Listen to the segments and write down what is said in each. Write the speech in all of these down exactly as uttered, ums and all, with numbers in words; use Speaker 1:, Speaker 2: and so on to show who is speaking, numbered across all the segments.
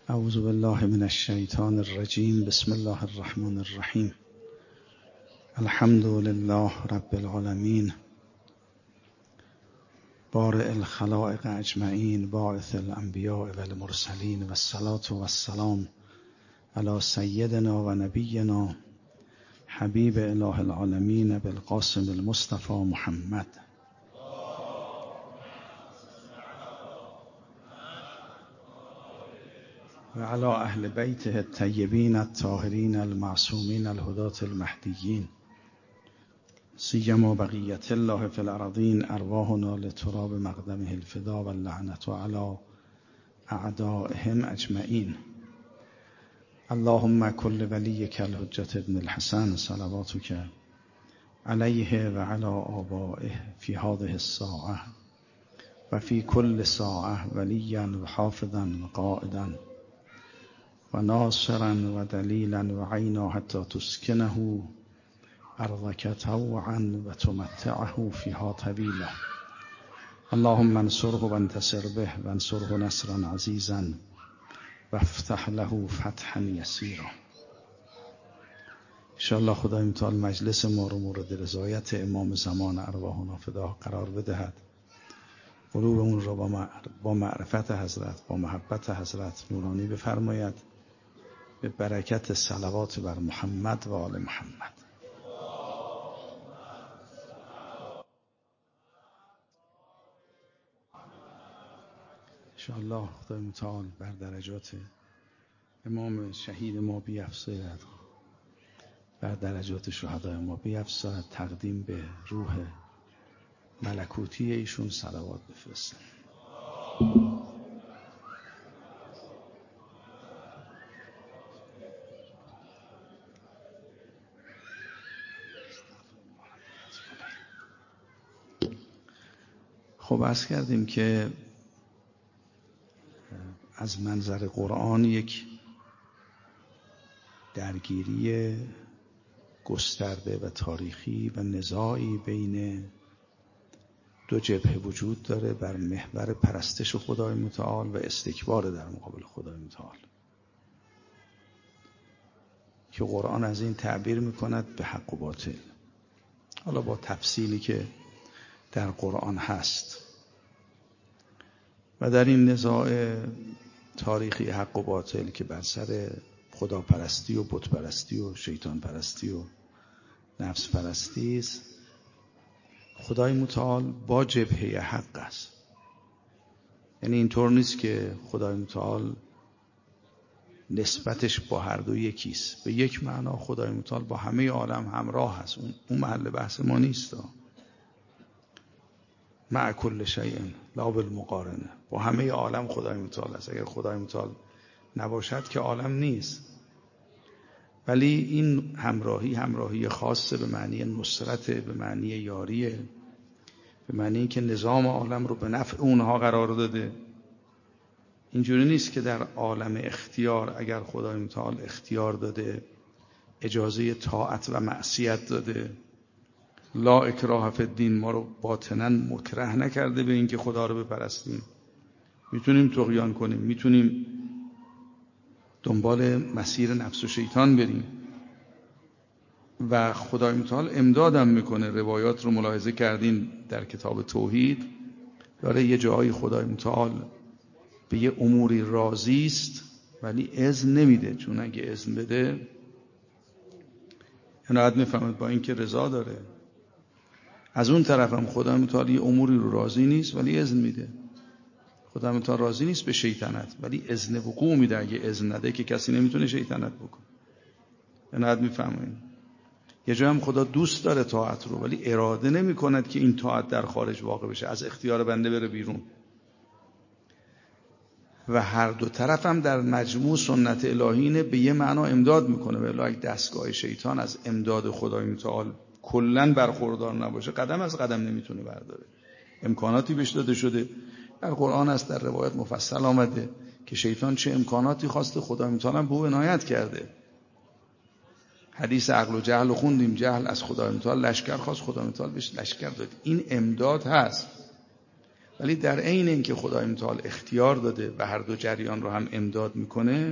Speaker 1: اعوذ بالله من الشیطان الرجیم. بسم الله الرحمن الرحیم. الحمد لله رب العالمین، بارئ الخلائق اجمعین، باعث الانبیاء والمرسلین، و الصلاة و السلام علی سیدنا و نبینا حبیب اله العالمین بالقاسم المصطفى محمد. و علی اهل بیته الطیبین الطاهرین المعصومین الهداة المهدیین، سیما بقیة الله فی الارضین، ارواحنا لتراب مقدمه الفدا و اللعنة علی اعدائهم اجمعین. اللهم کل ولیک الحجة ابن الحسن صلواتک علیه و علی آبائه فی هذه الساعة و فی کل ساعة ولیا و حافظا و قائدا و ناصرا و دلیلا و عینا حتی تسکنه ارضک طوعا و تمتعه فیها طویلا. اللهم انصره و انتصر به و انصره نصرا عزیزا و افتح له فتحا یسیرا. انشاءالله خدای متعال مجلس ما رو مورد رضایت امام زمان ارواحنا فدا قرار بدهد، قلوبمون رو با معرفت حضرت، با محبت حضرت نورانی بفرماید، به برکت صلوات بر محمد و آل محمد. انشاءالله خدای متعال بر درجات امام شهید ما بیفزاید، بر درجات شهدای ما بیفزاید، تقدیم به روح ملکوتی ایشون صلوات بفرسته. خب عرض کردیم که از منظر قرآن یک درگیری گسترده و تاریخی و نزاعی بین دو جبهه وجود داره بر محور پرستش خدای متعال و استکبار در مقابل خدای متعال، که قرآن از این تعبیر میکند به حق و باطل، حالا با تفصیلی که در قرآن هست. و در این نزاع تاریخی حق و باطل که بر سر خداپرستی و بت پرستی و شیطان پرستی و نفس پرستی است، خدای متعال با جبهه حق است. یعنی اینطور نیست که خدای متعال نسبتش با هر دو یکیست. به یک معنا خدای متعال با همه عالم همراه هست، اون محل بحث ما نیست. مع کل شیء لا بالمقارنه، با همه عالم خدای متعال است. اگر خدای متعال نباشد که عالم نیست. ولی این همراهی همراهی خاصه، به معنی نصرت، به معنی یاریه، به معنی که نظام عالم رو به نفع اونها قرار داده. اینجوری نیست که در عالم اختیار اگر خدای متعال اختیار داده، اجازه طاعت و معصیت داده، لا اکراه فی الدین، ما رو باطنا مکره نکرده به این که خدا رو بپرستیم. میتونیم طغیان کنیم، میتونیم دنبال مسیر نفس و شیطان بریم و خدای متعال امدادم میکنه. روایات رو ملاحظه کردین در کتاب توحید، داره یه جایی خدای متعال به یه اموری راضی است ولی اذن نمیده، چون اگه اذن بده عنایت میفهمد با این که رضا داره. از اون طرف هم خدای متعال یه اموری رو راضی نیست ولی اذن میده. خدای متعال راضی نیست به شیطنت ولی اذن وقوع میده. اگه اذن نده که کسی نمیتونه شیطنت بکنه. عنایت میفهمین. یه جا هم خدا دوست داره طاعت رو ولی اراده نمی کند که این طاعت در خارج واقع بشه، از اختیار بنده بره بیرون. و هر دو طرف هم در مجموع سنت الهینه به یه معنا امداد میکنه. ولی دستگاه شیطان از امداد خدای متعال کلن برخوردار نباشه، قدم از قدم نمیتونه برداره. امکاناتی بهش داده شده، در قرآن است، در روایت مفصل آمده که شیطان چه امکاناتی خواسته، خدای متعال هم به او عنایت کرده. حدیث عقل و جهل رو خوندیم. جهل از خدای متعال لشکر خواست، خدای متعال بهش لشکر داد. این امداد هست. ولی در عین اینکه خدای متعال اختیار داده و هر دو جریان رو هم امداد میکنه،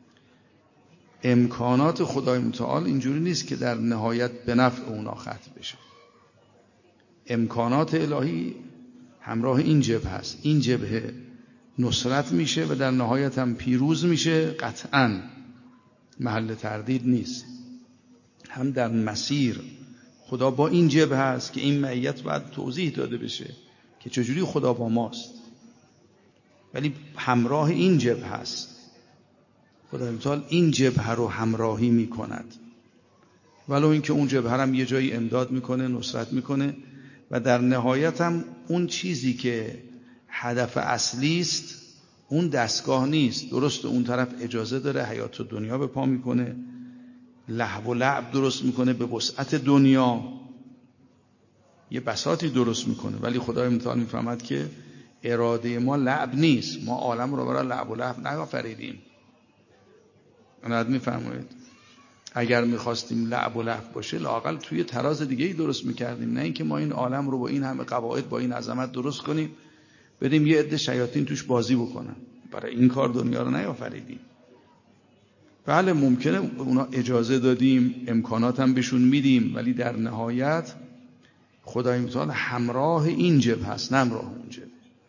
Speaker 1: امکانات خدای متعال اینجوری نیست که در نهایت به نفع اونا ختم بشه. امکانات الهی همراه این جبهه هست. این جبهه نصرت میشه و در نهایت هم پیروز میشه، قطعاً محل تردید نیست. هم در مسیر خدا با این جبهه هست که این معیت باید توضیح داده بشه که چجوری خدا با ماست، ولی همراه این جبهه هست. خدای متعال این جبهه رو همراهی میکند، ولو اینکه اون جبهه هم یه جایی امداد میکنه، نصرت میکنه و در نهایت هم اون چیزی که هدف اصلی است اون دستگاه نیست. درست اون طرف اجازه داره حیات و دنیا به پا میکنه، لهو و لعب درست میکنه به وسعت دنیا، یه بساطی درست میکنه، ولی خدای متعال میفهمد که اراده ما لعب نیست. ما عالم رو برای لعب و لهو نیافریدیم. اونات میفهمید اگر میخواستیم لعب و لهو باشه لااقل توی تراز دیگه ای درست میکردیم، نه اینکه ما این عالم رو با این همه قواعد با این عظمت درست کنیم بدیم یه عده شیاطین توش بازی بکنن. برای این کار دنیا رو نیافریدیم. بله ممکنه اونا اجازه دادیم، امکانات هم بهشون میدیم، ولی در نهایت خدای متعال همراه این جبهه هست، نه همراه اون جبهه.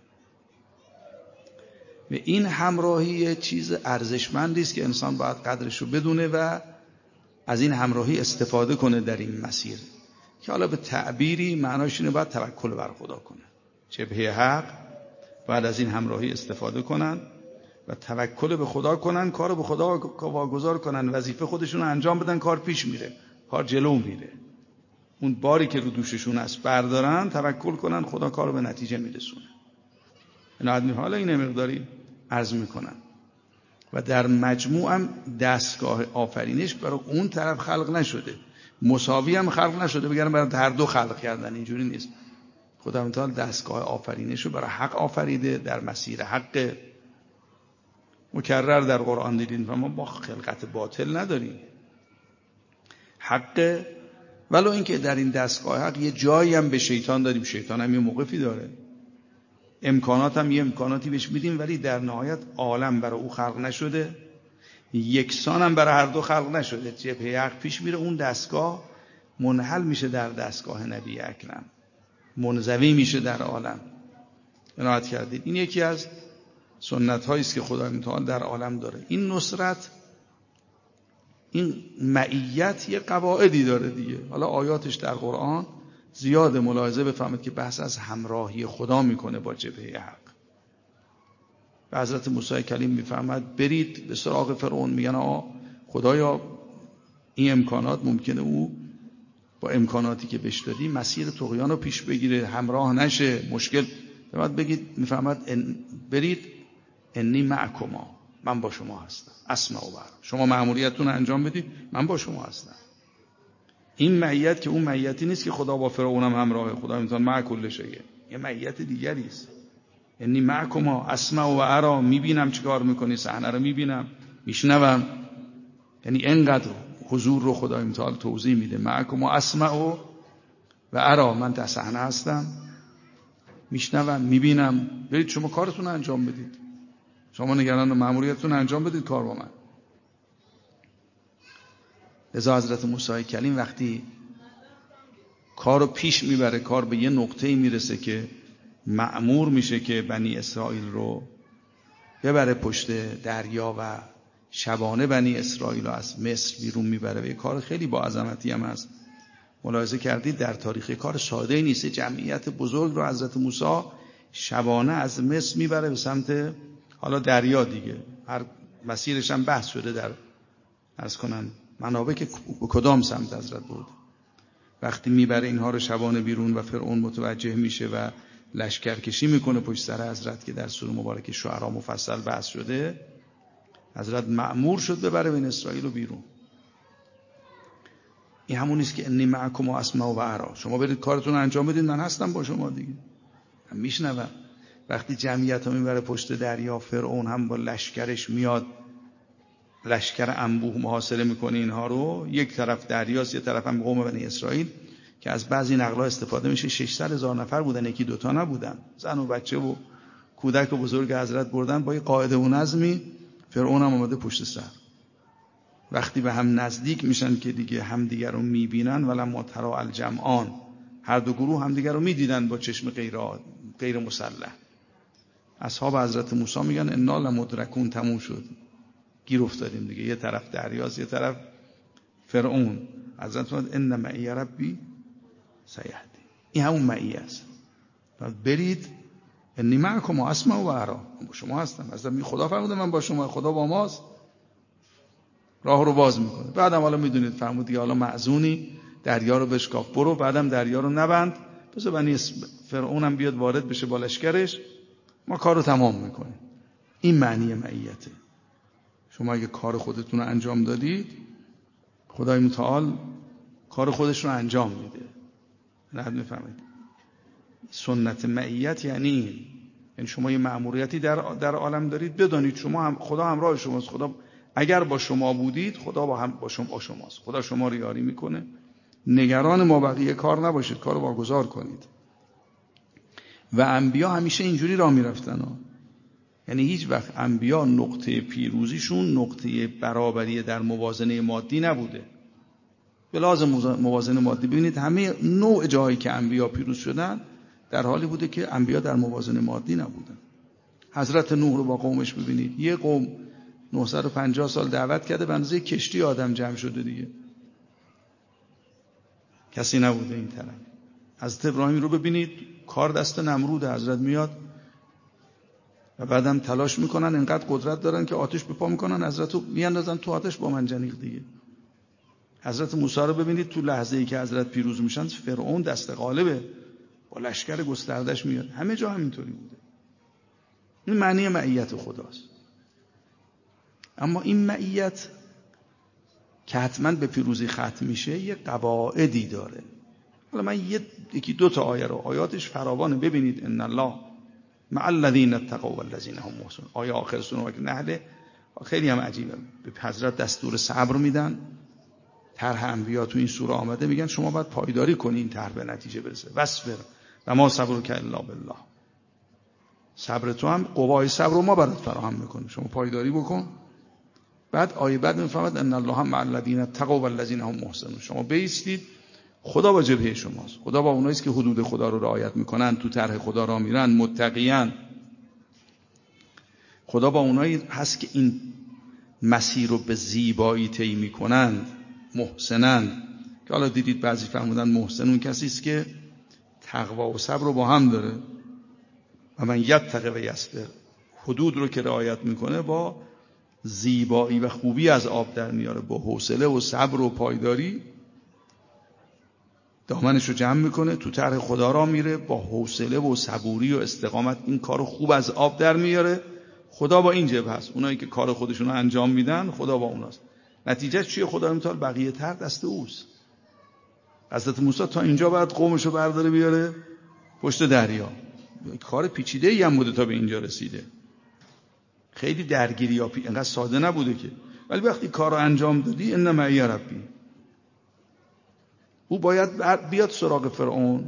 Speaker 1: و این همراهی چیز ارزشمندی است که انسان باید قدرش رو بدونه و از این همراهی استفاده کنه در این مسیر، که حالا به تعبیری معناش اینه باید توکل بر خدا کنه. جبهه حق بعد از این همراهی استفاده کنن و توکل به خدا کنن، کار به خدا واگذار کنن، وظیفه خودشون رو انجام بدن، کار پیش میره، کار جلو میره. اون باری که رو دوششون است بردارن، توکل کنن، خدا کار رو به نتیجه میرسونه. این حالا این مقداری عرض میکنن و در مجموع هم دستگاه آفرینش برای اون طرف خلق نشده، مساوی هم خلق نشده بگن برای هر دو خلق کردن. اینجوری نیست. خدا متعال دستگاه آفرینش رو برای حق آفریده، در مسیر حق. مکرر در قرآن دیدین و ما با خلقت باطل نداریم، حق. ولو اینکه در این دستگاه حق یه جایی هم به شیطان داریم، شیطان هم یه موقفی داره، امکانات هم یه امکاناتی بهش میدیم، ولی در نهایت عالم برای او خلق نشده، یکسان هم برای هر دو خلق نشده. جبهه حق پیش میره، اون دستگاه منحل میشه در دستگاه نبی اکرم، منزوی میشه در عالم. عنایت کردید. این یکی از سنت هایی است که خدای متعال در عالم داره. این نصرت، این معیت یه قواعدی داره دیگه. حالا آیاتش در قرآن زیاد ملاحظه بفهمید که بحث از همراهی خدا میکنه با جبهه حق. و حضرت موسی کلیم میفهمد برید به سراغ فرعون، میگن آقا خدایا این امکانات ممکنه او با امکاناتی که بهش دادی مسیر طغیان رو پیش بگیره، همراه نشه، مشکل. بعد بگید میفهمد ان برید انی معکما، من با شما هستم، اسمع و بر، شما مأموریتتون رو انجام بدید، من با شما هستم. این معیت که اون معیتی نیست که خدا با فرعون هم همراهه، خدا میتونه مع کل شیء، یه معیت دیگری است. انی معکما اسمع و ارا، میبینم چیکار میکنی، صحنه رو میبینم، میشنوم. یعنی اینقدر حضور رو خدای متعال توضیح میده. معکما اسمع و ارا، من در صحنه هستم، میشنوم، میبینم. برید شما کارتون رو انجام بدید، شما نگران مأموریتتون انجام بدید، کار با من. لذا حضرت موسی کلیم وقتی کار رو پیش میبره، کار به یه نقطه‌ای میرسه که مأمور میشه که بنی اسرائیل رو ببره پشت دریا و شبانه بنی اسرائیل رو از مصر بیرون میبره و یه کار خیلی با عظمتی هم هست. ملاحظه کردید در تاریخ کار ساده نیست. جمعیت بزرگ رو حضرت موسی شبانه از مصر میبره به سمت حالا دریا دیگه. هر مسیرش هم بحث شده در عرض کنن منابع که کدام سمت حضرت بود. وقتی میبره اینها رو شبانه بیرون و فرعون متوجه میشه و لشکرکشی میکنه پشت سر حضرت که در سوره مبارکه شعرا مفصل بحث شده، حضرت مأمور شد ببره بنی اسرائیل رو بیرون. این همون نیست که انی معکم و اسمع و ارا، شما برید کارتون انجام بدید، من هستم با شما دیگه، من میشنوم. وقتی جمعیت ها میبره پشت دریا، فرعون هم با لشکرش میاد، لشکر انبوه محاصره میکنه اینها رو. یک طرف دریاست، یک طرف هم قوم بنی اسرائیل که از بعضی نقل‌ها استفاده میشه ششصد هزار نفر بودن، یکی دوتا نبودن، زن و بچه و کودک و بزرگ حضرت بردن با یه قاعده و نظمی. فرعون هم اومده پشت سر. وقتی به هم نزدیک میشن که دیگه همدیگر رو میبینن، ولما تری الجمعان، هر دو گروه همدیگر رو میدیدن با چشم غیر غیر مسلح. اصحاب حضرت موسی میگن انا لمدرکون، تموم شد، گیر افتادیم دیگه، یه طرف دریاست یه طرف فرعون. حضرت فرمود ان معی ربی سیهدی، این همون معی است. برید انی معکم اسمع و ارا، با شما هستم. حضرت خدا فرموده من با شما، خدا با ماست، راه رو باز میکنه. بعدم حالا میدونید فرمود دیگه حالا معزونی دریا رو بشکاف، برو، بعدم دریا رو نبند، بذار بنی فرعونم بیاد وارد بشه با لشکرش، ما کار رو تمام میکنیم. این معنی معیته. شما اگه کار خودتون رو انجام دادید، خدای متعال کار خودش رو انجام میده. نه میفهمید سنت معیت یعنی این، یعنی شما یه مأموریتی در در عالم دارید، بدانید شما هم خدا همراه شماست. خدا اگر با شما بودید، خدا با هم با شما با شماست. خدا شما رو یاری میکنه. نگران ما بقیه کار نباشید، کارو واگذار کنید. و انبیا همیشه اینجوری راه میرفتن ها. یعنی هیچ وقت انبیا نقطه پیروزیشون نقطه برابری در موازنه مادی نبوده. به لازم موازنه مادی ببینید همه نوع جایی که انبیا پیروز شدن در حالی بوده که انبیا در موازنه مادی نبودن. حضرت نوح رو با قومش ببینید، یه قوم نهصد و پنجاه سال دعوت کرده، به اندازه کشتی آدم جمع شده دیگه، کسی نبوده این طرف. حضرت ابراهیم رو ببینید، کار دست نمرود، حضرت میاد و بعدم تلاش میکنن، انقدر قدرت دارن که آتش به پا میکنن، حضرت رو میاندازن تو آتش با منجنیق دیگه. حضرت موسی رو ببینید، تو لحظه ای که حضرت پیروز میشن، فرعون دست غالبه با لشکر گستردش میاد. همه جا همینطوری بوده. این معنی معیت خداست. اما این معیت که حتما به پیروزی ختم میشه یه قواعدی داره. حالا من یکی دو تا آیه رو، آیاتش فراوانه، ببینید ان الله مع الذین اتقوا والذین هم محسنون. آیه آخر سوره نحل خیلی هم عجیبه. به حضرت دستور صبر میدن. طرح انبیا تو این سوره آمده، میگن شما باید پایداری کنین این طرح به نتیجه برسه. واصبر و ما صبرک الا بالله. صبر تو هم قوای صبر رو ما برات فراهم میکنیم، شما پایداری بکن. بعد آیه بعد میفهمد ان الله مع الذین اتقوا والذین هم محسنون. شما بایستید، خدا با جبهه شماست. خدا با اونایی است که حدود خدا رو رعایت میکنن، تو طرح خدا را میرن، متقیان. خدا با اونایی هست که این مسیر رو به زیبایی طی میکنند، محسنند. که حالا دیدید بعضی فرمودن محسنون کسی است که تقوا و صبر رو با هم داره. و من یتقی و یصبر، حدود رو که رعایت میکنه با زیبایی و خوبی از آب در میاره، با حوصله و صبر و پایداری دامنش رو جمع میکنه، تو طرح خدا را میره، با حوصله و صبوری و استقامت این کارو خوب از آب در میاره. خدا با این جبهه است. اونایی که کار خودشون رو انجام میدن، خدا با اوناست. نتیجه چیه؟ خدا متعال بقیه تر دست اوست. حضرت موسی تا اینجا بعد قومش رو برداره بیاره پشت دریا. کار پیچیده ای هم بوده تا به اینجا رسیده. خیلی درگیری ها اینقدر ساده نبوده که. ولی وقتی کار رو انجام دادی، ان معی ربی، او باید بیاد سراغ فرعون،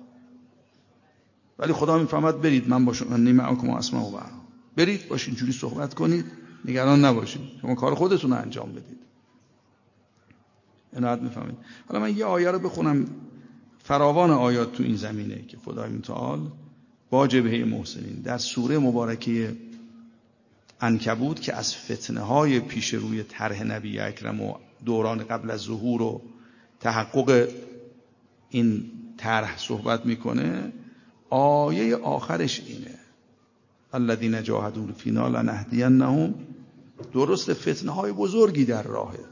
Speaker 1: ولی خدا میفهمد برید، من با شما معکم اسمع و ارا، برید باش اینجوری صحبت کنید، نگران نباشید، شما کار خودتون رو انجام بدید. عنایت میفهمید. حالا من یه آیه رو بخونم، فراوان آیات تو این زمینه که خدای متعال با جبهه محسنین در سوره مبارکه عنکبوت که از فتنه های پیش روی طرح نبی اکرم و دوران قبل از ظهور و تحقق این طرح صحبت میکنه. آیه آخرش اینه الذین جاهدوا فینا لنهدینهم. درست فتنه های بزرگی در راهه،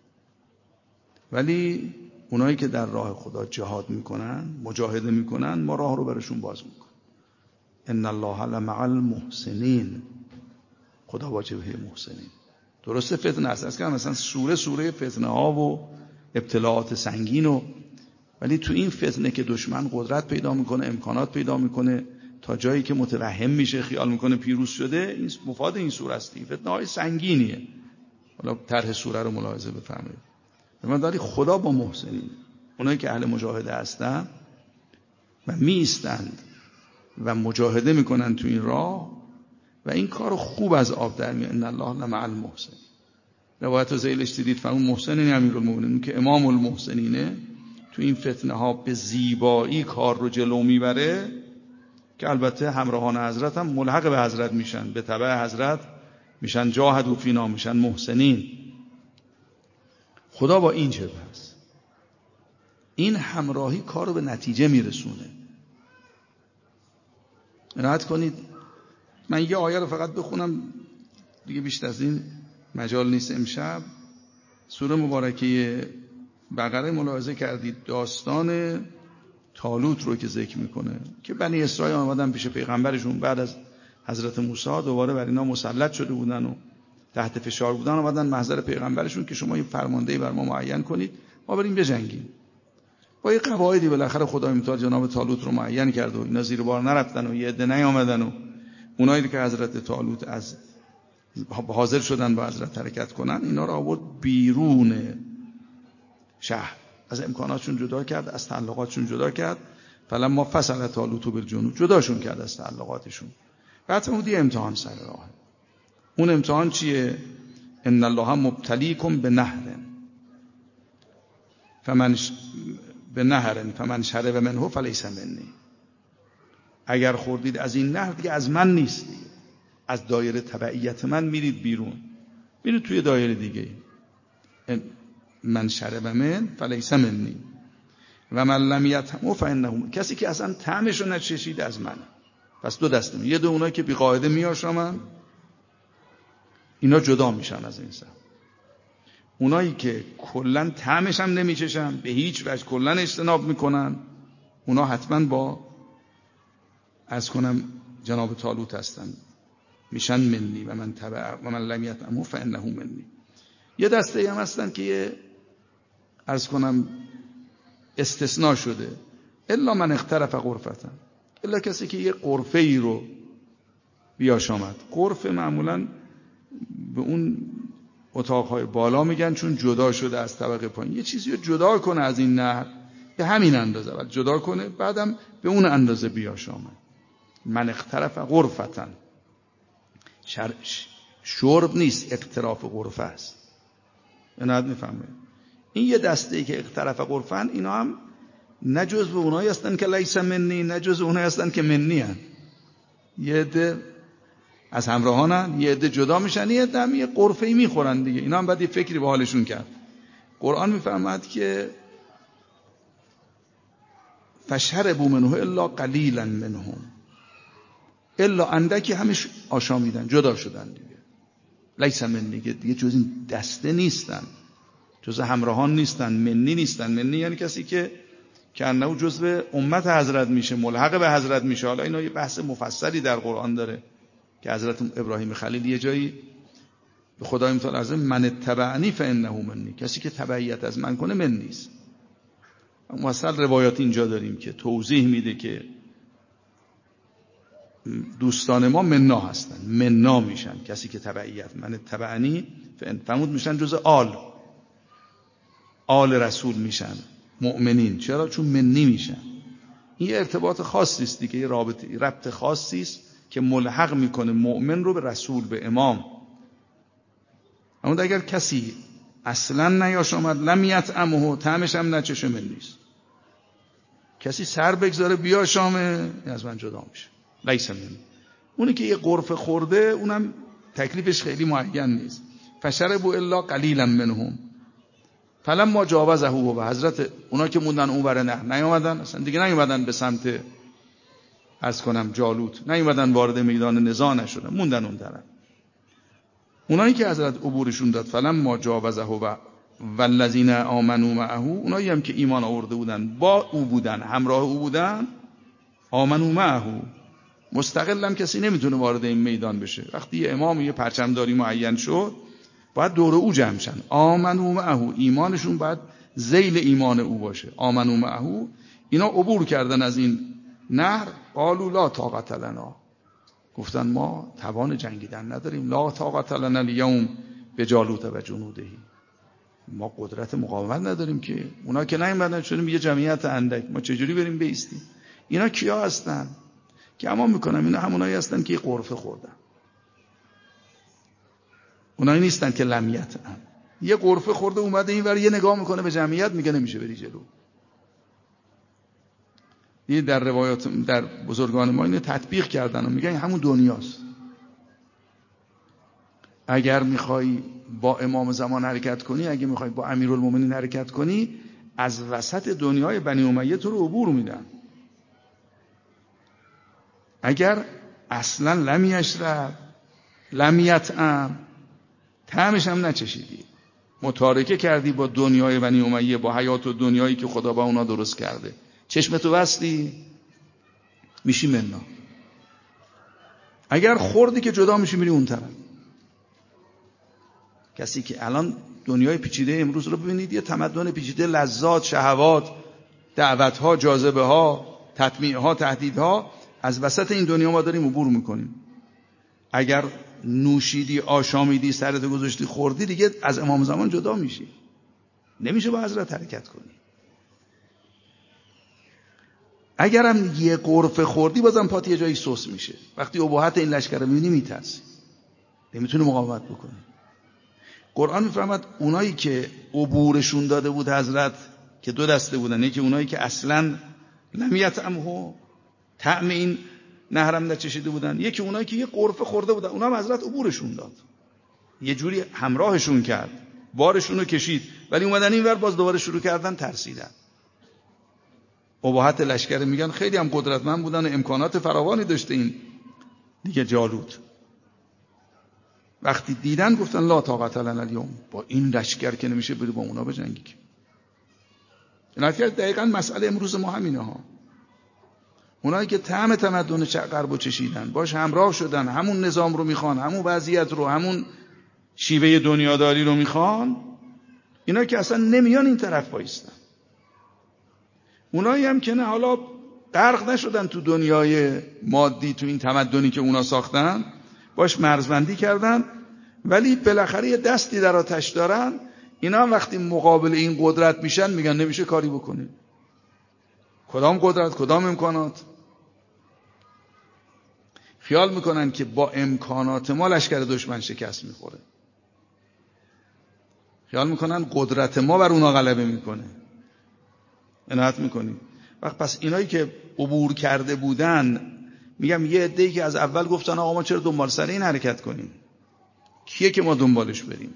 Speaker 1: ولی اونایی که در راه خدا جهاد میکنن، مجاهده میکنن، ما راه رو برشون باز میکنن. ان الله لمع المحسنین. خدا با جبهه محسنین. درسته فتنه است، اصلا مثلا سوره سوره فتنه ها و ابتلاعات سنگین و، ولی تو این فتنه که دشمن قدرت پیدا میکنه، امکانات پیدا میکنه، تا جایی که متوهم میشه خیال میکنه پیروز شده، این مفاد این سوره است. این فتنه های سنگینیه. حالا طرح سوره رو ملاحظه بفرمایید. من داری خدا با محسنین. اونایی که اهل مجاهده هستن و می ایستند و مجاهده میکنن تو این راه و این کار خوب از آب در میاد. ان الله لمع المحسن. روایت ذیلش دیدید فرمود محسن امیرالمومنین که امام المحسنینه، تو این فتنه ها به زیبایی کار رو جلو میبره که البته همراهان حضرت هم ملحق به حضرت میشن، به تبع حضرت میشن جاهدوا فینا، میشن محسنین. خدا با این جبه هست. این همراهی کار رو به نتیجه میرسونه. عنایت کنید من یه آیه رو فقط بخونم دیگه، بیشتر از این مجال نیست. امشب سوره مبارکه بقره ملاحظه کردید داستان طالوت رو که ذکر میکنه که بنی اسرائیل آمدن پیش پیغمبرشون بعد از حضرت موسی، دوباره بر اینا مسلط شده بودن و تحت فشار بودن، آمدن محضر پیغمبرشون که شما یه فرماندهی بر ما معین کنید ما بریم بجنگیم. با یه قواعدی بالاخره خدای متعال جناب طالوت رو معین کرد و اینا زیر بار نرفتن و یه عده نیامدن و اونایی که حضرت طالوت از حاضر شدن با حضرت حرکت کنن، اینا رو آورد بیرون شهر، از امکاناتشون جدا کرد، از تعلقاتشون جدا کرد. فلما فصل طالوت بالجنود، جداشون کرد از تعلقاتشون. بعد فرمود یه امتحان سر راه. اون امتحان چیه؟ ان الله مبتلیکم بنهر فمن ش... بنهر فمن شرب منه فلیس منی. اگر خوردید از این نهر دیگه از من نیستی، از دایره تبعیت من میرید بیرون، میرید توی دایره دیگه. من شرب من فلیس منی و من لم یطعمه فانه، کسی که اصلا طعمش رو نچشید از من. پس دو دسته، یه دو اونایی که بی قاعده میاشامن، اینا جدا میشن از این سر. اونایی که کلا طعمش هم نمیچشن، به هیچ وجه کلا اجتناب میکنن، اونا حتما با از کنم جناب طالوت هستن، میشن منی و من تبع و من لم یطعمه فانه منی. یه دسته هم هستن که عرض کنم استثناء شده، الا من اقترف غرفتا، الا کسی که یه غرفه ای رو بیاشامد. غرفه معمولا به اون اتاقهای بالا میگن چون جدا شده از طبقه پایین، یه چیزی رو جدا کنه از این نهر به همین اندازه، بعد جدا کنه بعدم به اون اندازه بیاشامد. من اقترف غرفتا، شرب نیست، اقتراف غرفه است. اینو میفهمه. این یه دسته ای که اقترف غرفن، اینا هم نه جزو اونایی هستن که لیس منی، نه جزو اونایی هستن که منی هستن. یه عده از همراهانن، یه عده جدا میشن، یه عده هم یه غرفه‌ای میخورن دیگه. اینا هم باید یه فکری به حالشون کرد. قرآن میفرماد که فشربوا منه الا قلیلا منهم، الا اندکی همش آشامیدن، جدا شدن دیگه. لیس منی دیگه جز این دسته نیستن، جز همراهان نیستن، منی نیستن. منی یعنی کسی که که انه جزء امت حضرت میشه، ملحق به حضرت میشه. حالا اینا یه بحث مفصلی در قرآن داره که حضرت ابراهیم خلیل یه جایی به خدای متعال عز من اتبعنی فانه منی، کسی که تبعیت از من کنه من نیست. مثلا روایات اینجا داریم که توضیح میده که دوستان ما مننا هستن، مننا میشن کسی که تبعیت، من اتبعنی فمود میشن جزء آل آل رسول میشن، مؤمنین. چرا؟ چون منی میشن. این ارتباط خاصی است دیگه، رابطه ربط خاصی است که ملحق میکنه مؤمن رو به رسول، به امام. اما اگر کسی اصلا نیاشامد لم یطعمه، طعمش هم نچشه، من نیست. کسی سر بگذاره بیاشامه، از من جدا میشه، لیس منی. اونی که یه غرفه خورده اونم تکلیفش خیلی معین نیست. فشربوا الا قلیلا منهم فلما جاوزه، و حضرت اونا که موندن اون ور نهر نیومدن، اصلا دیگه نیومدن به سمت عرض کنم جالوت، نیومدن وارد میدان نزاع نشدن، موندن اون طرف. اونایی که حضرت عبورشون داد فلما جاوزه و والذین آمنوا معه، اونایی هم که ایمان آورده بودن، با او بودن، همراه او بودن، آمنوا معه. مستقلم کسی نمیتونه وارد این میدان بشه. وقتی یه امام یه پرچمداری معین شد باید دور او جمع شن. آمنوا معه، ایمانشون باید ذیل ایمان او باشه. آمنوا معه، اینا عبور کردن از این نهر. قالوا لا طاقت لنا، گفتن ما توان جنگیدن نداریم. لا طاقت لنا اليوم بجالوت و جنوده، ما قدرت مقاومت نداریم که. اونا که نیومدن شدیم یه جمعیت اندک، ما چجوری بریم بیستیم؟ اینا کیا هستن؟ گمان میکنم اینا همونایی هستن که یه قرفه خوردن. اونایی نیستن که لمیت هم. یه قرفه خورده اومده اینور یه نگاه میکنه به جمعیت میگه نمیشه بری جلو. این در روایات در بزرگان ما اینو تطبیق کردن و میگن همون دنیاست. اگر میخوای با امام زمان حرکت کنی، اگه میخوای با امیرالمومنین حرکت کنی، از وسط دنیای بنی امیه تو رو عبور میدن. اگر اصلا لم یشرب لم یطعم، طعمش هم نچشیدی، متارکه کردی با دنیای بنی امیه، با حیات و دنیایی که خدا با اونا درست کرده، چشمتو بستی، میشی منا. اگر خوردی که جدا میشی میری اون طرف. کسی که الان دنیای پیچیده امروز رو ببینید، یه تمدن پیچیده، لذات، شهوات، دعوت‌ها، جاذبه‌ها، تطمیع‌ها، تهدیدها، از وسط این دنیا ما داریم عبور میکنیم. اگر نوشیدی، آشامیدی، سرت گذاشتی، خوردی، دیگه از امام زمان جدا میشی، نمیشه با حضرت حرکت کنی. اگرم یه قرفه خوردی بازم پات یه جایی سوس میشه. وقتی اباحت این لشکر رو میبینی میترسی، نمیتونی مقاومت بکنی. قرآن میفرماد اونایی که عبورشون داده بود حضرت، که دو دسته بودن، یکی اونایی که اصلا لم یطعمه، طعم این نهرم نچشیده بودن، یکی اونایی که یه قرفه خورده بودن، اونا هم حضرت عبورشون داد، یه جوری همراهشون کرد، بارشون رو کشید، ولی اومدن این ور باز دوباره شروع کردن ترسیدن. اباحت لشکر میگن خیلی هم قدرتمند بودن و امکانات فراوانی داشته این دیگه جالوت. وقتی دیدن گفتن لا طاقت لنا اليوم، با این لشکر که نمیشه بری با اونا بجنگی. این دقیقاً مسئله امروز ما همینه ها. اونایی که طعم تمدن غرب رو چشیدن، باش همراه شدن، همون نظام رو میخوان، همون وضعیت رو، همون شیوه دنیاداری رو میخوان، اینا که اصلا نمیان این طرف وایستن. اونایی هم که نه، حالا غرق نشدن تو دنیای مادی، تو این تمدنی که اونا ساختن، باش مرزبندی کردن، ولی بالاخره یه دستی در آتش دارن. اینا هم وقتی مقابل این قدرت میشن میگن نمیشه کاری بکنیم. کدام قدرت، کدام امکانات؟ خیال میکنن که با امکانات ما لشکر دشمن شکست میخوره، خیال میکنن قدرت ما بر اونا غلبه میکنه. عنایت میکنیم. وقت پس اینایی که عبور کرده بودن، میگم یه عده‌ای که از اول گفتن آقا ما چرا دنبال سر این حرکت کنیم، کیه که ما دنبالش بریم؟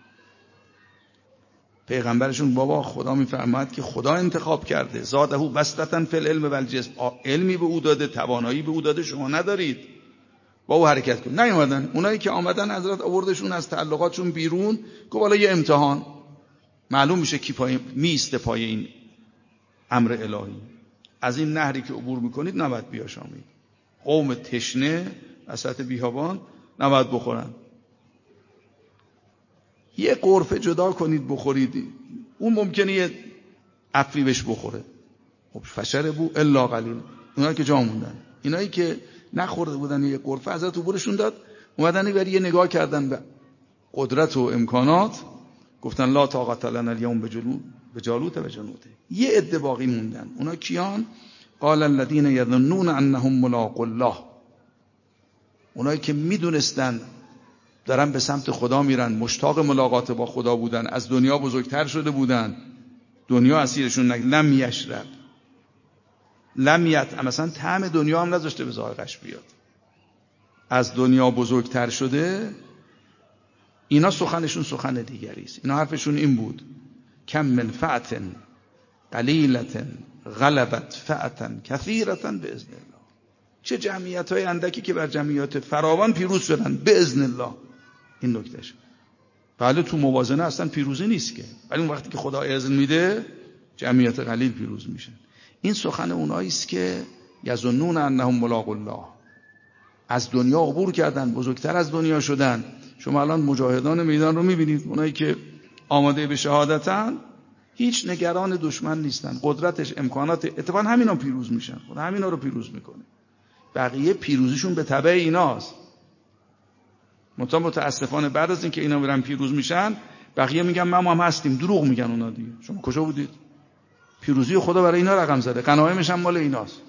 Speaker 1: پیغمبرشون بابا خدا میفرماید که خدا انتخاب کرده، زاده بسطتن فی العلم و الجسم، علمی به او داده، توانایی به او داده، شما ندارید، با او حرکت کن. نیومدن. اونایی که آمدن حضرت آوردشون از تعلقاتشون بیرون، گفت والا یه امتحان، معلوم میشه کی پای میسته پای این امر الهی. از این نهری که عبور میکنید نباید بیاشامید. قوم تشنه وسط بیابان نباید بخورن. یه قرفه جدا کنید بخورید، اون ممکنه یه عفری بهش بخوره. خب فشر بو الا قلیل. اونایی که جا موندن، اینایی که نخورده بودن یه قرفه حضرت عبورشون داد، اومدن اینور یه نگاه کردن به قدرت و امکانات، گفتن لا طاقت لنا اليوم بجالوت و جنوده. یه عده باقی موندن. اونا کیان؟ قال الذين يظنون انهم ملاقو الله. اونایی که میدونستن دارن به سمت خدا میرن، مشتاق ملاقات با خدا بودن، از دنیا بزرگتر شده بودن، دنیا اسیرشون نگذاشت. لم یشرب لم یطعم، مثلا طعم دنیا هم نذاشته به ذائقش بیاد، از دنیا بزرگتر شده. اینا سخنشون سخن دیگری است. اینا حرفشون این بود کم من فئة قلیلة غلبت فئة کثیرة باذن الله. چه جمعیت‌های اندکی که بر جمعیت فراوان پیروز شدن باذن الله. این نکتهش. بله تو موازنه اصلا پیروزی نیست که، ولی اون وقتی که خدا اذن میده جمعیت قلیل پیروز میشن. این سخن اونایی است که یظنون انهم ملاقو الله، از دنیا عبور کردن، بزرگتر از دنیا شدن. شما الان مجاهدان میدان رو میبینید، اونایی که آماده به شهادتن هیچ نگران دشمن نیستن، قدرتش، امکانات، اتفاقا همینا پیروز میشن، خدا همینا رو پیروز میکنه. بقیه پیروزیشون به تبع ایناست. منتها متاسفانه بعد از اینکه اینا میرن پیروز میشن، بقیه میگن ما هم هستیم، دروغ میگن اونا دیگه. شما کجا بودید؟ پیروزی خدا برای اینا رقم زده، غنایمش هم مال ایناست.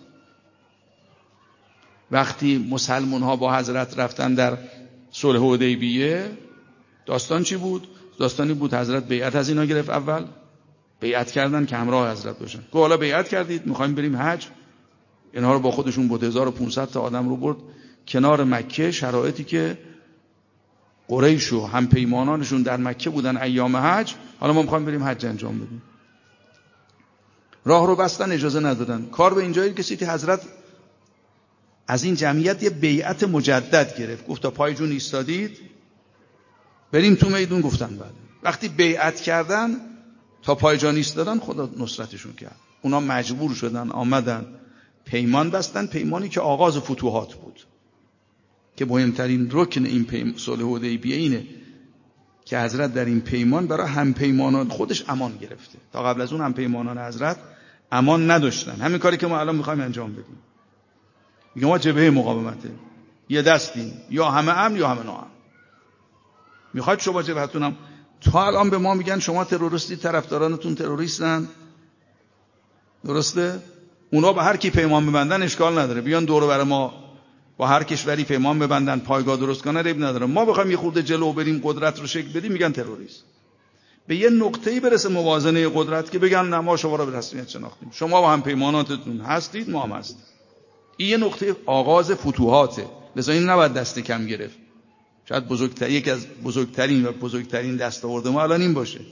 Speaker 1: وقتی مسلمان ها با حضرت رفتن در صلح حدیبیه، داستان چی بود؟ داستانی بود حضرت بیعت از اینا گرفت. اول بیعت کردن که همراه حضرت باشن. گفت حالا بیعت کردید میخوایم بریم حج. اینها رو با خودشون بود هزار و پانصد تا آدم رو برد کنار مکه، شرایطی که قریش و هم پیمانانشون در مکه بودن ایام حج. حالا ما میخوایم بریم حج انجام بدیم. راه رو بستن، اجازه ندادن. کار به اینجایی کسی که حضرت از این جمعیت یه بیعت مجدد گرفت. گفت تا پای جون ایستادید بریم تو میدون. گفتن بله. وقتی بیعت کردن تا پای جان ایستادن، خدا نصرتشون کرد. اونا مجبور شدن آمدن پیمان بستن، پیمانی که آغاز فتوحات بود، که مهمترین رکن این پیمان صلح حدیبیه اینه که حضرت در این پیمان برای هم پیمانان خودش امان گرفته. تا قبل از اون هم پیمانان حضرت امان نداشتن. همین کاری که ما الان میخوایم انجام بدیم. میگم ما جبهه مقاومته، یه دستیم، یا همه امن یا همه ناامن. میخواید شما جبهتون هم تا الان به ما میگن شما تروریستی، طرفدارانتون تروریستن، درسته؟ اونا با هر کی پیمان ببندن اشکال نداره، بیان دور بر ما با هر کشوری پیمان ببندن، پایگاه درست کنن، عیب نداره. ما بخوایم یه خورده جلو بریم، قدرت رو شکل بدیم، میگن تروریست. به یه نقطه‌ای برسه موازنه قدرت که بگن نه ما شما رو به رسمیت شناختیم، شما با هم پیماناتتون هستید، ما هم هستیم. این یه نقطه آغاز فتوحاته. لذا این نباید دست کم گرفت. شاید بزرگترین، یکی از بزرگترین و بزرگترین دستاورد ما الان این باشه.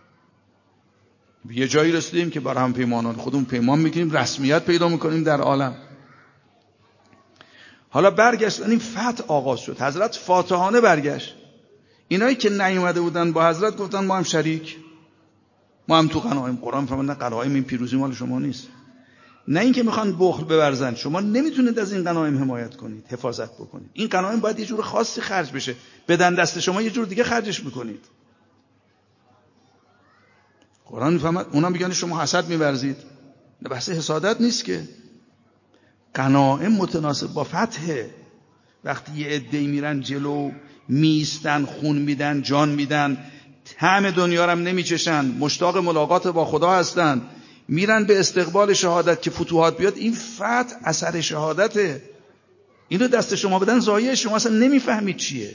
Speaker 1: یه جایی رسیدیم که برای هم پیمانان خودمون پیمان میگیریم، رسمیت پیدا میکنیم در عالم. حالا برگشت، این فتح آغاز شد. حضرت فاتحانه برگشت. اینایی که نیومده بودن با حضرت گفتن ما هم شریک، ما هم تو غنایم. قرآن فرمود غنایم این پیروزی مال شما نیست. نه اینکه میخوان بخل بورزن، شما نمیتونید از این غنایم حمایت کنید، حفاظت بکنید. این غنایم باید یه جور خاصی خرج بشه، بدن دست شما یه جور دیگه خرجش میکنید. قرآن میفهمد اونا میگن شما حسد میورزید. نه، بحث حسادت نیست که. غنایم متناسب با فتحه. وقتی یه عده‌ای میرن جلو، میستن، خون میدن، جان میدن، طعم دنیا رو هم نمیچشن، مشتاق ملاقات با خدا هستن، میرن به استقبال شهادت که فتوحات بیاد، این فتح اثر شهادته. اینو دست شما بدن ضایع، شما اصلا نمیفهمید چیه.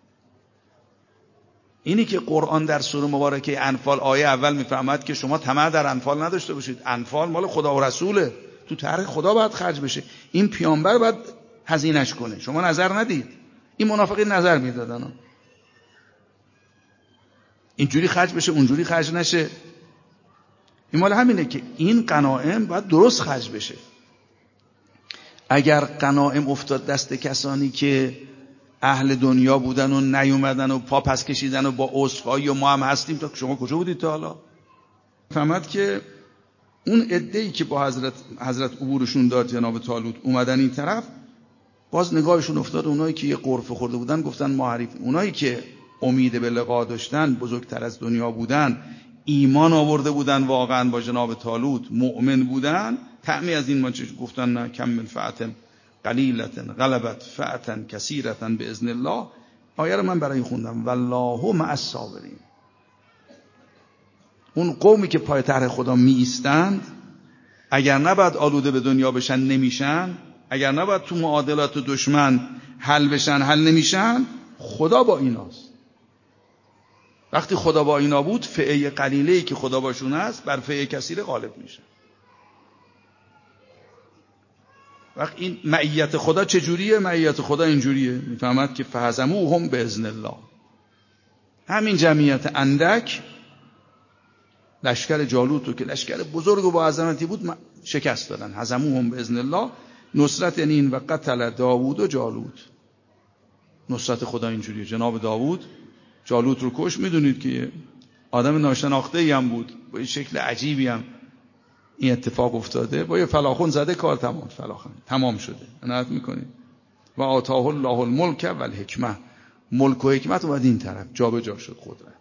Speaker 1: اینی که قرآن در سوره مبارکه انفال آیه اول میفهمد که شما طمع در انفال نداشته باشید. انفال مال خدا و رسوله، تو طرح خدا باید خرج بشه. این پیامبر باید هزینه‌اش کنه، شما نظر ندید. این منافقین نظر میدادن اینجوری خرج بشه، اونجوری خرج نشه. این مال همینه که این غنایم باید درست خرج بشه. اگر غنایم افتاد دست کسانی که اهل دنیا بودن و نیومدن و پا پس کشیدن و با عذرخواهی و ما هم هستیم، تا شما کجا بودید تا حالا؟ فهمت که اون عده‌ای که با حضرت حضرت عبورشون داد، جناب طالوت اومدن این طرف، باز نگاهشون افتاد اونایی که یه قرفه خورده بودن، گفتن ما حریف. اونایی که امید به لقا داشتن، بزرگتر از دنیا بودن، ایمان آورده بودن، واقعا با جناب طالوت مؤمن بودن، طعمی از این ما چه گفتن؟ نه کم من فئة قلیلة غلبت فئة کثیرة باذن الله. آیه رو من برای خوندم، والله مع الصابرین. اون قومی که پای طرح خدا می ایستند، اگر نباید آلوده به دنیا بشن نمیشن، اگر نباید تو معادلات دشمن حل بشن حل نمیشن. خدا با ایناست. وقتی خدا با اینا بود، فئه قلیله‌ای که خدا باشون است بر فئه کثیر غالب میشه. وقت این معیت خدا چجوریه؟ معیت خدا اینجوریه، میفهمد که فهزموهم باذن الله. همین جمعیت اندک لشکر جالوت رو که لشکر بزرگ و با عظمتی بود شکست دادن. هزموهم باذن الله. نصرت یعنی این و قتل داوود و جالوت. نصرت خدا اینجوریه. جناب داوود جالوت رو کش. میدونید که آدم ناشناخته‌ای هم بود، با این شکل عجیبی هم این اتفاق افتاده. با یه فلاخون زده کار تمام، فلاخون تمام شده. عنایت میکنید. و آتاه الله الملک و الحکمه. ملک و حکمت اومد این طرف، جابجا شد قدرت.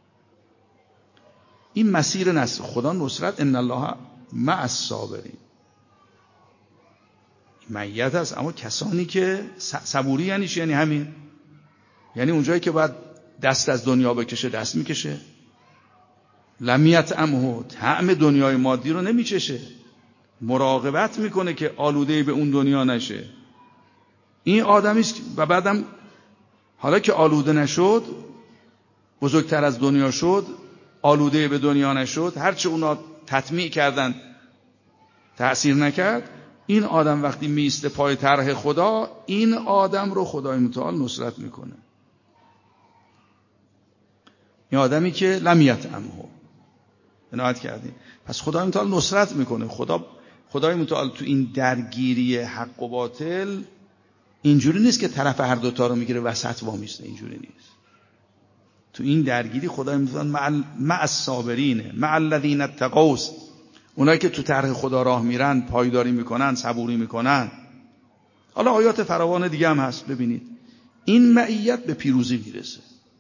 Speaker 1: این مسیر نصر خدا، نصرت ان الله مع الصابرین. معیت هست، اما کسانی که صبوری یعنی چی؟ یعنی همین، یعنی اونجایی که باید دست از دنیا بکشه دست میکشه. لم یطعمه، طعم دنیای مادی رو نمیچشه، مراقبت میکنه که آلوده به اون دنیا نشه. این آدمیست و بعدم حالا که آلوده نشد، بزرگتر از دنیا شد، آلوده به دنیا نشد، هرچه اونا تطمیع کردن تأثیر نکرد، این آدم وقتی میسته پای طرح خدا، این آدم رو خدای متعال نصرت میکنه. این آدمی که لم یطعمه، عنایت کردیم. پس خدای متعال نصرت میکنه. خدا خدای متعال تو این درگیری حق و باطل اینجوری نیست که طرف هر دوتا رو میگیره وسط وامیسته، اینجوری نیست. تو این درگیری خدای متعال مع الصابرین مع الذین اتقوا، اونایی که تو طرح خدا راه میرن، پایداری میکنن، صبوری میکنن. حالا آیات فراوان دیگه هم هست، ببینید این معیت به پیروزی میرسه،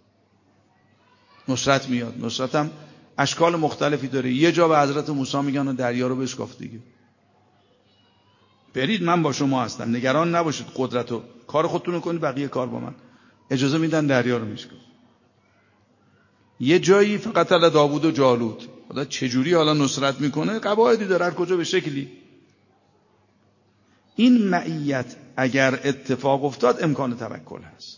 Speaker 1: نصرت میاد. نصرت هم اشکال مختلفی داره. یه جا به حضرت موسی میگن دریا رو بشکاف دیگه، برید من با شما هستم، نگران نباشید، قدرت و کار خودتون رو کنید، بقیه کار با من. اجازه میدن دریا رو میشکاف. یه جایی فقط علی داوود و جالوت، خدا چجوری حالا نصرت میکنه، قواعدی داره، هر کجا به شکلی. این معیت اگر اتفاق افتاد امکان توکل هست.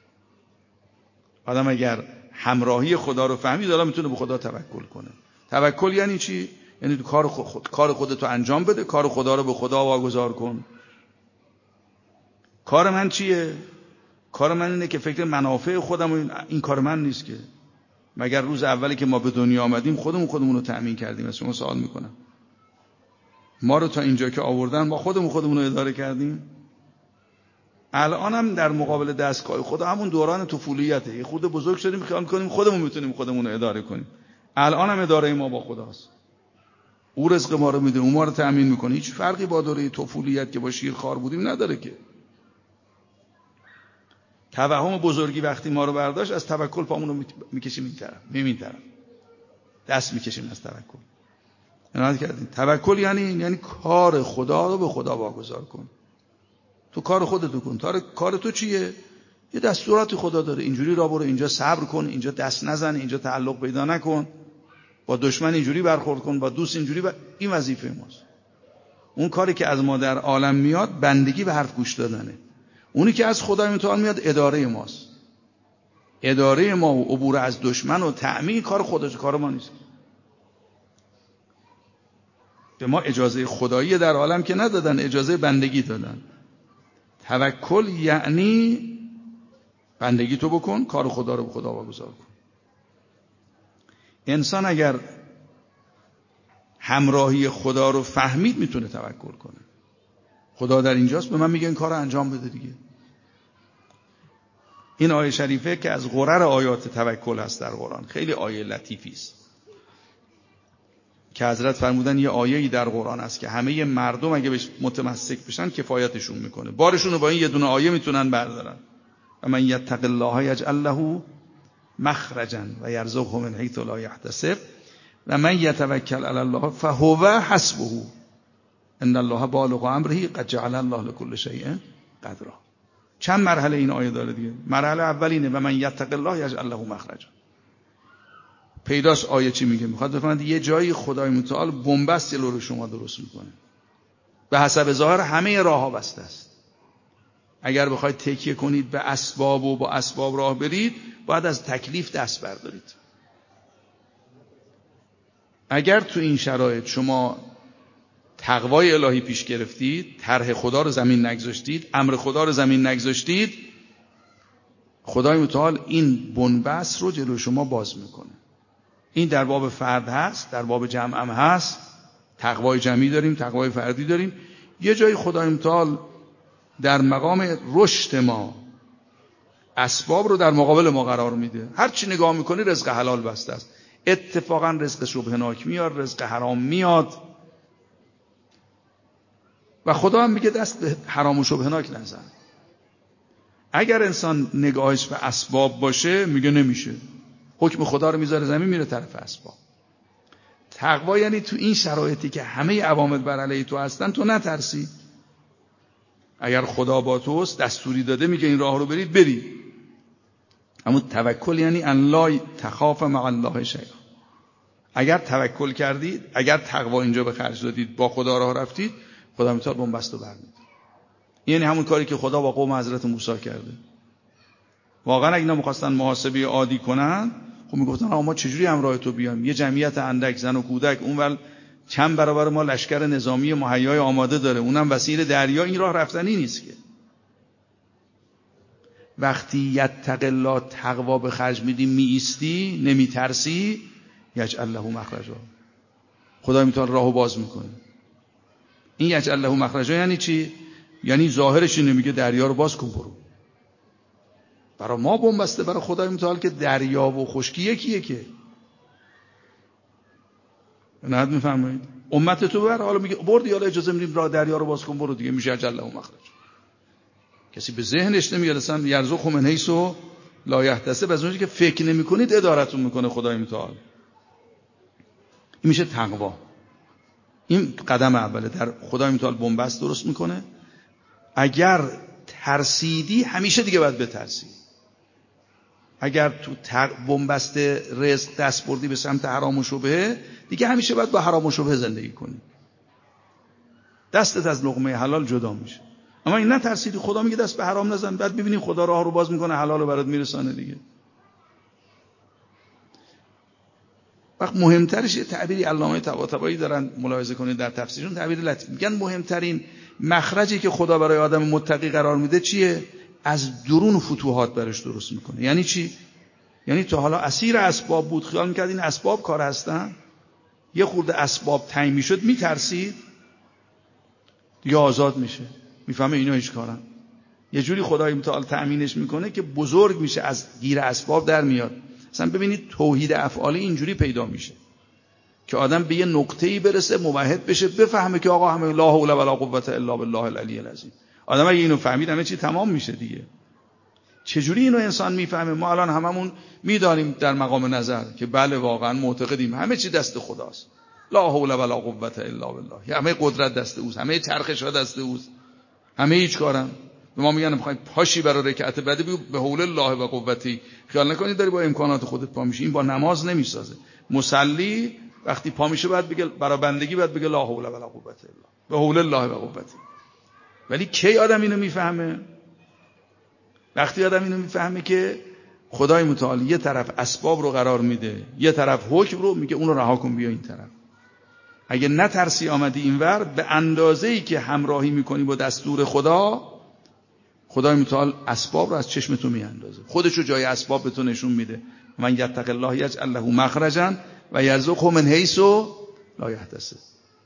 Speaker 1: آدم اگر همراهی خدا رو فهمید، حالا میتونه به خدا توکل کنه. توکل یعنی چی؟ یعنی تو کار خود کار خودتو انجام بده، کار خدا رو به خدا واگذار کن. کار من چیه؟ کار من اینه که فکر منافع خودم، این کار من نیست که. مگر روز اولی که ما به دنیا آمدیم خودمون خودمون رو تأمین کردیم؟ از شما سوال میکنم، ما رو تا اینجا که آوردن ما خودمون خودمون رو اداره کردیم؟ الان هم در مقابل دستگاه خدا همون دوران طفولیته، یه خود بزرگ شدیم خیال میکنیم خودمون میتونیم خودمون رو اداره کنیم. الان هم اداره ما با خداست. او رزق ما رو میده، او ما رو تأمین میکنه. هیچ فرقی با دوره طفولیت که با شیر خوار بودیم نداره که. توهم بزرگی وقتی ما رو برداشت، از توکل پامون رو میکشیم این طرف، میمیم این طرف، دست میکشیم از توکل. عنایت کردین. توکل یعنی یعنی کار خدا رو به خدا واگذار کن. تو کار خودت کن. کار کار تو چیه؟ یه دستورات خدا داره، اینجوری را برو، اینجا صبر کن، اینجا دست نزن، اینجا تعلق پیدا نکن، با دشمن اینجوری برخورد کن، با دوست اینجوری بر... این وظیفه ماست. اون کاری که از ما در عالم میاد بندگی به حرف گوش دادنه. اونی که از خدای متعال میاد اداره ماست. اداره ما و عبور از دشمن و تأمین کار خودش، کار ما نیست. به ما اجازه خدایی در عالم که ندادن، اجازه بندگی دادن. توکل یعنی بندگی تو بکن، کار خدا رو به خدا واگذار کن. انسان اگر همراهی خدا رو فهمید میتونه توکل کنه. خدا در اینجاست، به من میگه این کار رو انجام بده دیگه. این آیه شریفه که از غرر آیات توکل هست در قرآن، خیلی آیه لطیفی است که حضرت فرمودن یه آیه‌ای در قرآن است که همه مردم اگه بهش متمسک بشن کفایتشون میکنه، بارشون رو با این یه دونه آیه میتونن بردارن. و من یتق الله یجعل له مخرجا و یرزقه من حیث لا یحتسب و من یتوکل علی الله فهو حسبه ان الله بالغ امره قد جعل الله لكل شیء قدرا. چند مرحله این آیه داره دیگه. مرحله اول اینه و من یتق الله یجعل له مخرجا. پیداست آیه چی میگه؟ میخواد بفهمید یه جایی خدای متعال بنبست جلو رو شما درست میکنه. به حسب ظاهر همه راهها بسته است. اگر بخواید تکیه کنید به اسباب و با اسباب راه برید، باید از تکلیف دست بردارید. اگر تو این شرایط شما تقوای الهی پیش گرفتید، طرح خدا رو زمین نگذاشتید، امر خدا رو زمین نگذاشتید، خدای متعال این بنبست رو جلو شما باز میکنه. این در باب فرد هست، در باب جمع هم هست. تقوای جمعی داریم، تقوای فردی داریم. یه جایی خدای متعال در مقام رشد ما اسباب رو در مقابل ما قرار میده. هر چی نگاه میکنی رزق حلال بسته است. اتفاقا رزق شبهناک میاد، رزق حرام میاد و خدا هم میگه دست به حرام و شبهناک نزن. اگر انسان نگاهش به اسباب باشه میگه نمیشه، حکم خدا رو میذاره زمین، میره طرف اسباب. تقوا یعنی تو این شرایطی که همه عوامل بر علیه تو هستن تو نترسی. اگر خدا با توست، دستوری داده میگه این راه رو برید برید. اما توکل یعنی ان لا تخاف مع الله شیئا. اگر توکل کردید، اگر تقوا اینجا به خرج دادید، با خدا راه رفتید، خدا متعال بنبست رو برمی‌داره. یعنی همون کاری که خدا با قوم حضرت موسی کرده. واقعا اگه اینا می‌خواستن محاسبه عادی کنن، خب میگفتن آقا ما چجوری همراه تو بیایم؟ یه جمعیت اندک زن و کودک، اونول چند برابر ما لشکر نظامی مهیای آماده داره، اونم وسیله دریا، این راه رفتنی نیست که. وقتی یتق الله تقوا به خرج میدی، میایستی، نمیترسی، یجعل له مخرجا، خدا میتونه راهو باز میکنه. این یجعل له مخرجا یعنی چی؟ یعنی ظاهرش اینه، میگه دریا رو باز کن برو. برای ما بنبسته، برای خدای متعال که دریا و خشکی یکیه که. نه میفهمید؟ امت تو بر حالا میگه بردی، حالا اجازه میدیم راه دریا رو باز کن برو دیگه، میشه یجعل له مخرج. کسی به ذهنش نمیاد اصلا یرزق من حیث لا یحتسب، از اونجایی که فکر نمیکنید ادارتون میکنه خدای متعال. این میشه تقوا. این قدم اوله، در خدای متعال بنبست درست میکنه. اگر ترسیدی همیشه دیگه باید بترسی. اگر تو بنبست رزق دست بردی به سمت حرام و شبهه، دیگه همیشه باید با حرام و شبهه زندگی کنی. دستت از لقمه حلال جدا میشه. اما این نترسیدی، خدا میگه دست به حرام نزن، بعد ببینید خدا راه رو باز میکنه، حلال رو برات میرسانه دیگه. وقت مهمترش یه تعبیری علامه طباطبایی دارن ملاحظه کنید در تفسیرشون، تعبیر لطیف، میگن مهمترین مخرجی که خدا برای آدم متقی قرار میده چیه؟ از درون فتوحات برش درست میکنه. یعنی چی؟ یعنی تو حالا اسیر اسباب بود، خیال میکرد این اسباب کار هستن، یه خورده اسباب تعیین میشد میترسید، دیگه آزاد میشه، میفهمه اینا هیچ کارن. یه جوری خدای متعال تأمینش میکنه که بزرگ میشه، از گیر اسباب در میاد. مثلا ببینید توحید افعالی اینجوری پیدا میشه که آدم به یه نقطه‌ای برسه، موحد بشه، بفهمه که آقا همه لا حول ولا قوة الا بالله العلی العظیم. آدم اگه اینو فهمید همه چی تمام میشه دیگه. چجوری اینو انسان میفهمه؟ ما الان هممون میدانیم در مقام نظر که بله واقعا معتقدیم همه چی دست خداست، لا حول ولا قوة الا بالله، همه قدرت دست اوست، همه چرخش‌ها دست اوست، همه هیچ کارن. به ما میگن میخوایم پاشی برای رکعت بعدی بگو به حول الله و قوتی. خیال نکنید داری با امکانات خودت پا میشی، این با نماز نمیسازه. مصلی وقتی پا میشه باید بگه برای بندگی باید بگه لا حول ولا قوة الا به حول الله و قوتی. ولی کی آدم اینو میفهمه؟ وقتی آدم اینو میفهمه که خدای متعال یه طرف اسباب رو قرار میده، یه طرف حکم رو میگه اون رو رها کن بیا این طرف. اگه نترسی آمدی اینور، به اندازه‌ای که همراهی میکنی با دستور خدا، خدای متعال اسباب رو از چشم تو میاندازه، خودش رو جای اسباب به تو نشون میده. من یتق الله یجعل له مخرجا و یرزقه من حیث لا یحتسب.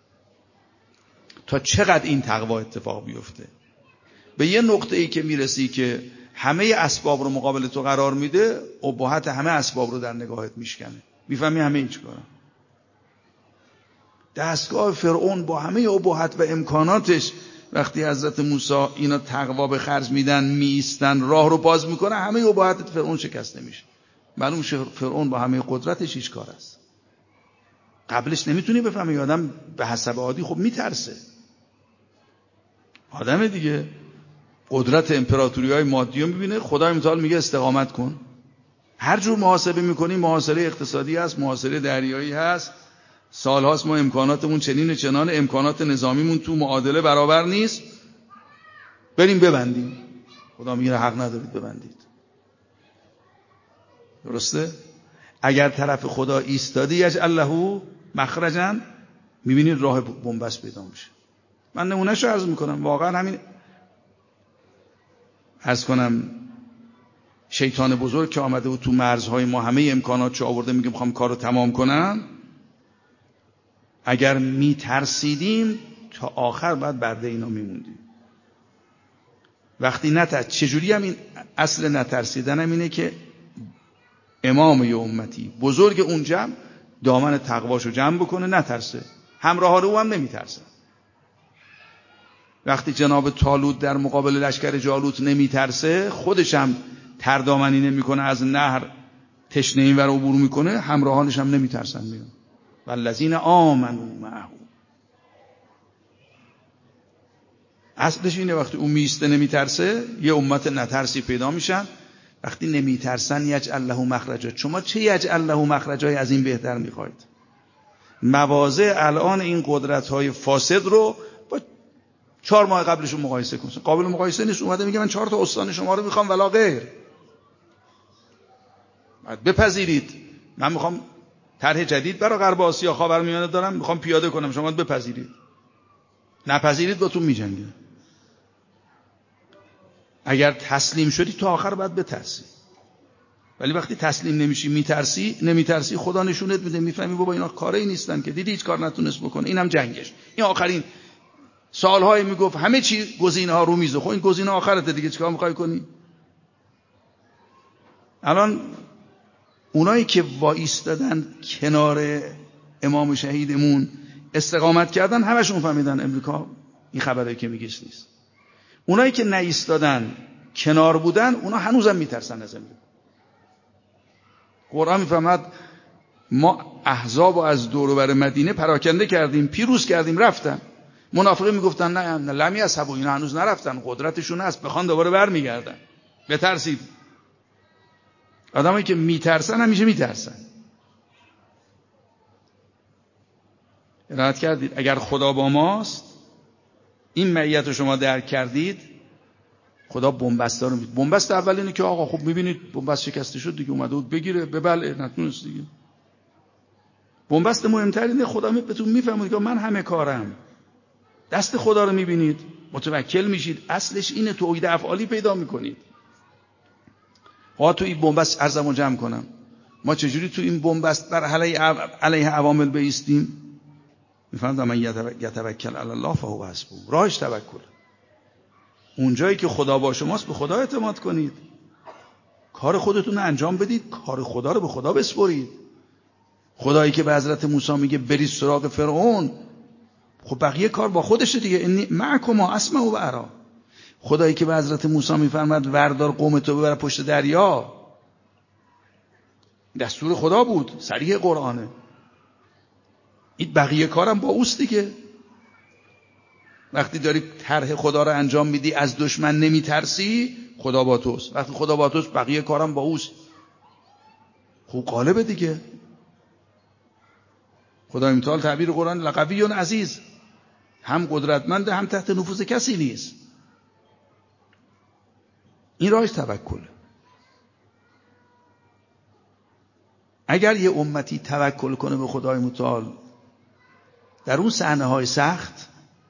Speaker 1: تا چقدر این تقوا اتفاق بیفته؟ به یه نقطه‌ای که میرسی که همه اسباب رو مقابل تو قرار میده، اباحت همه اسباب رو در نگاهت میشکنه، میفهمی همه هیچ کارن. دستگاه فرعون با همه اباحت و امکاناتش، وقتی حضرت موسی اینا تقوا به خرج میدن، میایستن، راه رو باز میکنه، همه اباحت فرعون شکسته میشه. معلوم شه فرعون با همه قدرتش هیچ کار است. قبلش نمیتونی بفهمی، آدم به حسب عادی خب میترسه، آدم دیگه قدرت امپراتوری های مادی رو میبینه، خدای متعال میگه استقامت کن. هر جور محاسبه میکنی، محاسبه اقتصادی هست، محاسبه دریایی هست، سالهاست ما امکاناتمون چنین و چنان، امکانات نظامیمون تو معادله برابر نیست، بریم ببندیم. خدا میگه حق ندارید ببندید. درسته؟ اگر طرف خدا ایستادی یجعل له مخرجا، میبینید راه بنبست پیدا میشه. من نمونهشو عرض میکنم، واقعا همین عرض کنم، شیطان بزرگ که آمده بود تو مرزهای ما، همه امکاناتشو آورده، میگه میخوام کارو تمام کنم. اگر میترسیدیم تا آخر بعد برده اینا میموندیم. وقتی نترس، چجوری هم این اصل نترسیدن هم اینه که امام یه امتی، بزرگ اون جمع، دامن تقواشو جمع بکنه، نترسه، همراه رو هم نمیترسه. وقتی جناب طالوت در مقابل لشکر جالوت نمیترسه، خودش هم تردامنی نمیکنه، از نهر تشنه این ور عبور میکنه، همراهانش هم نمیترسن میون. والذین آمنوا معه. اصلش اینه وقتی اون میسته نمیترسه، یه امت نترسی پیدا میشن. وقتی نمیترسن یجعل له مخرجا. شما چه یجعل له مخرجای از این بهتر میخواید؟ مواضع الان این قدرت‌های فاسد رو با چهار ماه قبلشون مقایسه کن. قابل مقایسه نیست. اومده میگه من چهار تا استان شما رو میخوام ولا غیر. بعد بپذیرید. من میخوام طرح جدید برای غرب آسیا خاورمیانه دارم، میخوام پیاده کنم، شما بپذیرید. نپذیرید باتون میجنگه. اگر تسلیم شدی تا آخر باید بترسی. ولی وقتی تسلیم نمیشی میترسی، نمیترسی خدا نشونت میده، میفهمی بابا اینا کاری نیستن که دیدی هیچ کار نتونست بکنه. اینم جنگش. این آخرین سالهای میگفت همه چی گزینه ها رو میزه. خب این گزینه آخرته دیگه، چیکار میخوای کنی؟ الان اونایی که وایستادن کنار امام شهیدمون استقامت کردن همشون فهمیدن امریکا این خبره که میگیش نیست. اونایی که نایستادن کنار بودن اونا هنوزم میترسن از امریکا. قرآن میفرماد ما احزاب رو از دور و بر مدینه پراکنده کردیم، پیروز کردیم، رفتن. منافقین میگفتن نه نه لمی اصحابو، اینا هنوز نرفتن، قدرتشون هست، بخوان دوباره برمیگردن. بترسید. آدمایی که میترسن همیشه میترسن. ارائه کردید اگر خدا با ماست، این معیت رو شما درک کردید، خدا بنبستا رو میده. بنبست اول اینه که آقا خب میبینید بنبست شکسته شد دیگه، اومده بود بگیره، ببلعه، نتونست دیگه. بنبست مهمتر اینه خدا بهتون میفهمه که من همه کارم. دست خدا رو میبینید، متوکل میشید. اصلش اینه توحید افعالی پیدا میکنید. ها تو این بنبست ارزمو جمع کنم. ما چجوری تو این بنبست بر علیه علیه عوامل بایستیم؟ میفهمم من یتوکل علی الله فهو حسبه. راهش توکل. اونجایی که خدا با شماست به خدا اعتماد کنید. کار خودتون رو انجام بدید، کار خدا رو به خدا بسپرید. خدایی که به حضرت موسی میگه برید سراغ فرعون، خب بقیه کار با خودشه دیگه. انی معکم اسمع و ارا. خدایی که به حضرت موسی میفرماد وردار قوم تو ببر پشت دریا، دستور خدا بود، صریح قرآنه. این بقیه کارم با اوست دیگه. وقتی داری طرح خدا رو انجام میدی از دشمن نمیترسی، خدا با توست. وقتی خدا با توست بقیه کارم با اوست. خوب قالبه دیگه. خدای متعال تعبیر قرآن لقوی عزیز، هم قدرتمند هم تحت نفوذ کسی نیست. این راهش توکل. اگر یه امتی توکل کنه به خدای متعال در اون صحنه های سخت،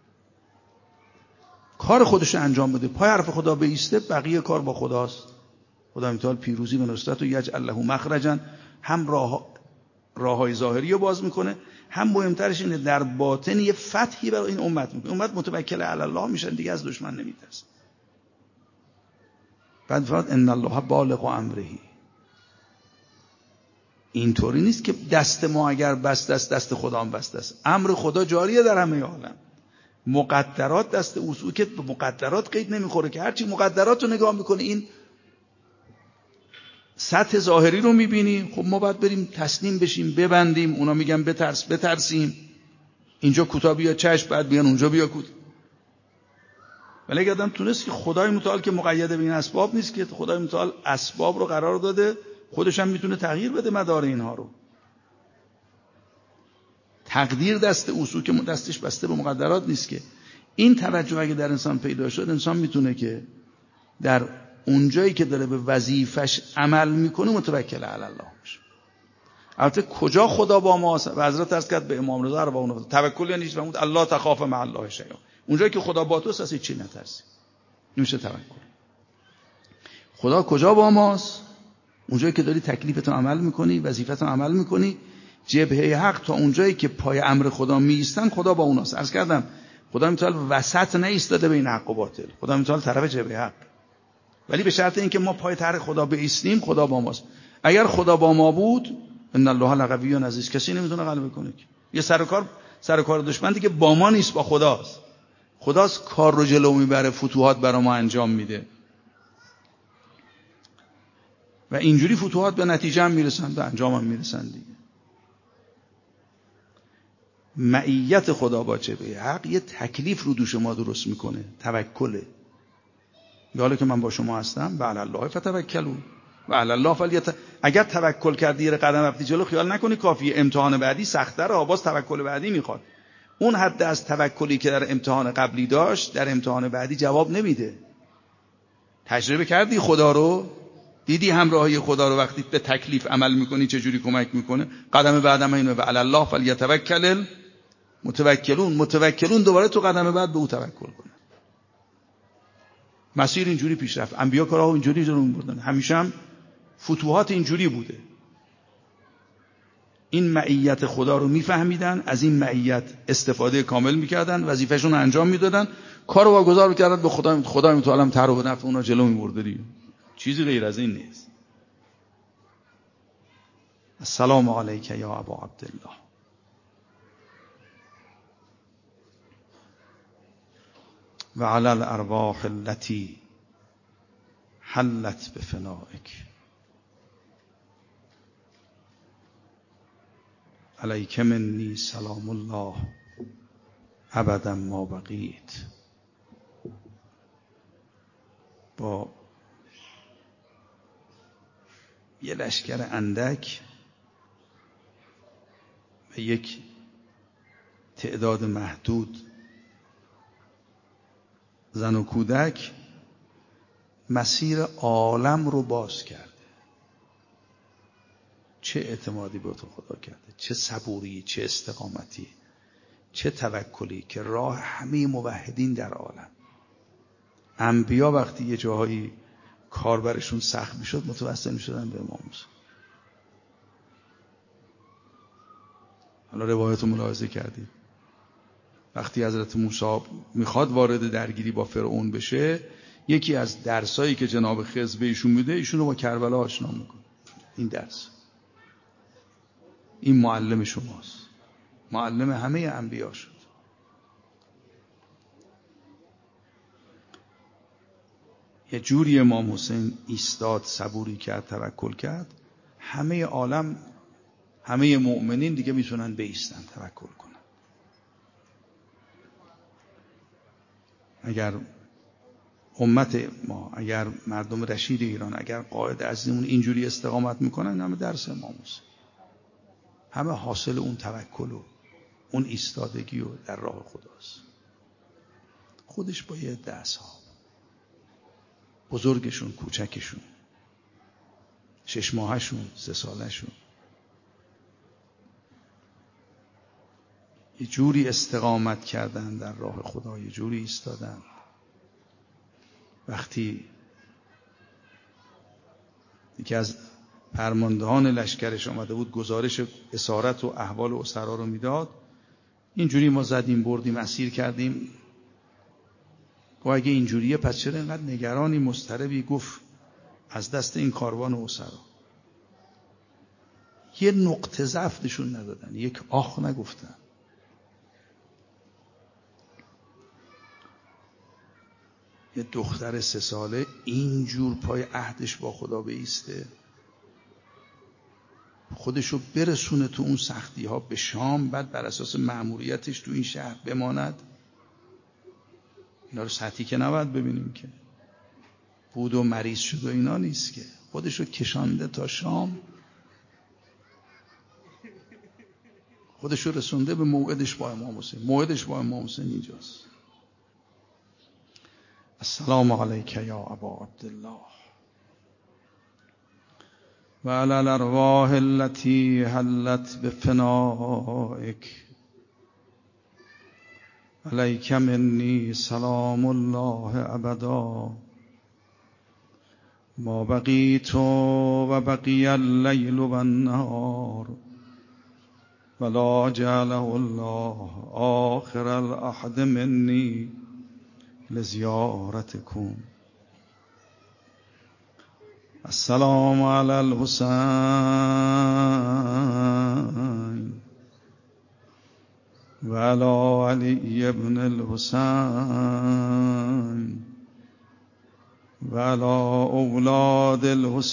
Speaker 1: کار خودش رو انجام بده، پای حرف خدا بایسته، بقیه کار با خداست. خدای متعال پیروزی و نصرت و یجعل له مخرجا، هم راه راههای ظاهری رو باز میکنه، هم مهمترش اینه در باطن یه فتحی برای این امت میکنه. امت متوکل علی الله میشن دیگه، از دشمن نمیترسن. بعد فرمود ان الله بالغ امره. اینطوری نیست که دست ما اگر بسته است دست خدا هم بسته است. امر خدا جاریه در همه عالم. مقدرات دست اوست که به مقدرات قید نمیخوره، که هرچی مقدرات رو نگاه میکنه این سطح ظاهری رو میبینی. خب ما باید بریم تسلیم بشیم، ببندیم. اونا میگن بترس، بترسیم. اینجا کوتاه بیا چشم، بعد بیان اونجا بیا کوتاه. ولی اگه آدم تونست که خدای متعال که مقید به این اسباب نیست، که خدای متعال اسباب رو قرار داده، خودش هم میتونه تغییر بده مدار اینها رو. تقدیر دست اوست که دستش بسته به مقدرات نیست. که این توجه اگه در انسان پیدا شد، انسان میتونه که در اونجایی که داره به وظیفش عمل میکنه متوکل علی الله باشه. البته کجا خدا با ماست؟ و حضرت عرض کرد به امام رضا رو با اون توکل یعنی چی؟ فرمود الله تخاف مع الله شیئا. اونجایی که خدا با توست از چی نترسی. میشه توکل. خدا کجا با ماست؟ اونجایی که داری تکلیفتو عمل میکنی، وظیفتو عمل میکنی. جبهه حق تا اونجایی که پای امر خدا میایستن، خدا با اوناست. عرض کردم خدا میتونه وسط نایستاده بین حق و باطل. خدا میتونه طرف جبهه حق. ولی به شرط اینکه ما پای طرح خدا بایستیم، خدا با ماست. اگر خدا با ما بود، ان الله لقوی عزیز، کسی نمیتونه غلبه کنه. یه سر و کار سر و کار دشمن دیگه با ما نیست، با خداست. خداست کار رو جلو میبره، فتوحات برای ما انجام میده. و اینجوری فتوحات به نتیجه هم میرسن، به انجام هم میرسن دیگه. معیت خدا با جبهه حق یه تکلیف رو دوش ما درست میکنه. توکله. حالا که من با شما هستم، و علی الله فتوکلوا. و علی الله فلیت. اگر توکل کردی قدم رفتی جلو، خیال نکنی کافیه، امتحان بعدی سخت‌تره، باز توکل بعدی میخواد. اون حد از توکلی که در امتحان قبلی داشت در امتحان بعدی جواب نمیده. تجربه کردی خدا رو، دیدی همراهی خدا رو وقتی به تکلیف عمل میکنی چجوری کمک میکنه. قدم بعدم اینه و علی الله فلیتوکل المتوکلون. متوکلون دوباره تو قدم بعد به او توکل کنه. مسیر اینجوری پیش رفت. انبیا کارها اینجوری جلو می‌بردن. همیشه هم فتوحات اینجوری بوده. این معیت خدا رو میفهمیدن، از این معیت استفاده کامل میکردن، وظیفهشون رو انجام میدادن، کار رو واگذار میکردن به خدا. خدا متعال تر و نفع اونا جلو میبرده دیگه. چیزی غیر از این نیست. السلام علیک یا ابا عبدالله. و علی الارواح التي حلت بفنائک. علیک منی سلام الله ابدا ما بقیت. با یه لشکر اندک و یک تعداد محدود زن و کودک مسیر عالم رو باز کرده. چه اعتمادی به تو خدا کرده، چه صبوری، چه استقامتی، چه توکلی که راه همه موحدین در عالم. انبیا وقتی یه جاهایی کار برشون سخت میشد متوسل میشدن به امام موسی. حالا روایت رو ملاحظه کردید، وقتی حضرت موسی میخواد وارد درگیری با فرعون بشه، یکی از درسایی که جناب خضر به ایشون میده، ایشون رو با کربلا آشنا میکنه. این درس، این معلم شماست، معلم همه انبیا شد. یه جوری امام حسین ایستاد، صبوری کرد، توکل کرد، همه عالم، همه مؤمنین دیگه میتونن بایستن، توکل کنن. اگر امت ما، اگر مردم رشید ایران، اگر قائد عزیزمون اینجوری استقامت میکنن، همه درس امام حسین، همه حاصل اون توکل و اون ایستادگی و در راه خداست. خودش با یه دست ها، بزرگشون، کوچکشون، شش ماهشون، سه سالشون، یه جوری استقامت کردن در راه خدا، یه جوری ایستادن. وقتی یکی از فرماندهان لشکرش آمده بود گزارش اسارت و احوال اسرا رو میداد، اینجوری ما زدیم بردیم اسیر کردیم. و اگه اینجوریه پس چرا اینقدر نگرانی مضطربی؟ گفت از دست این کاروان اسرا یه نقطه ضعف نشون ندادن، یک آخ نگفتن. یه دختر سه ساله اینجور پای عهدش با خدا بایسته، خودشو برسونه تو اون سختی ها به شام، بعد بر اساس مأموریتش تو این شهر بماند. اینا رو سطحی که نباید ببینیم که بود و مریض شد و اینا نیست، که خودشو کشانده تا شام، خودشو رسونده به موعدش با امام حسین. موعدش با امام حسین اینجاست. السلام علیک یا ابا عبدالله و علی الارواح التي حلت بفنائک. علیک منی سلام الله ابدا ما بقیت و بقی اللیل و النهار ولا جعله الله آخر العهد منی لزیارتکم. السلام علی الحسین و علی علی ابن الحسین و علی اولاد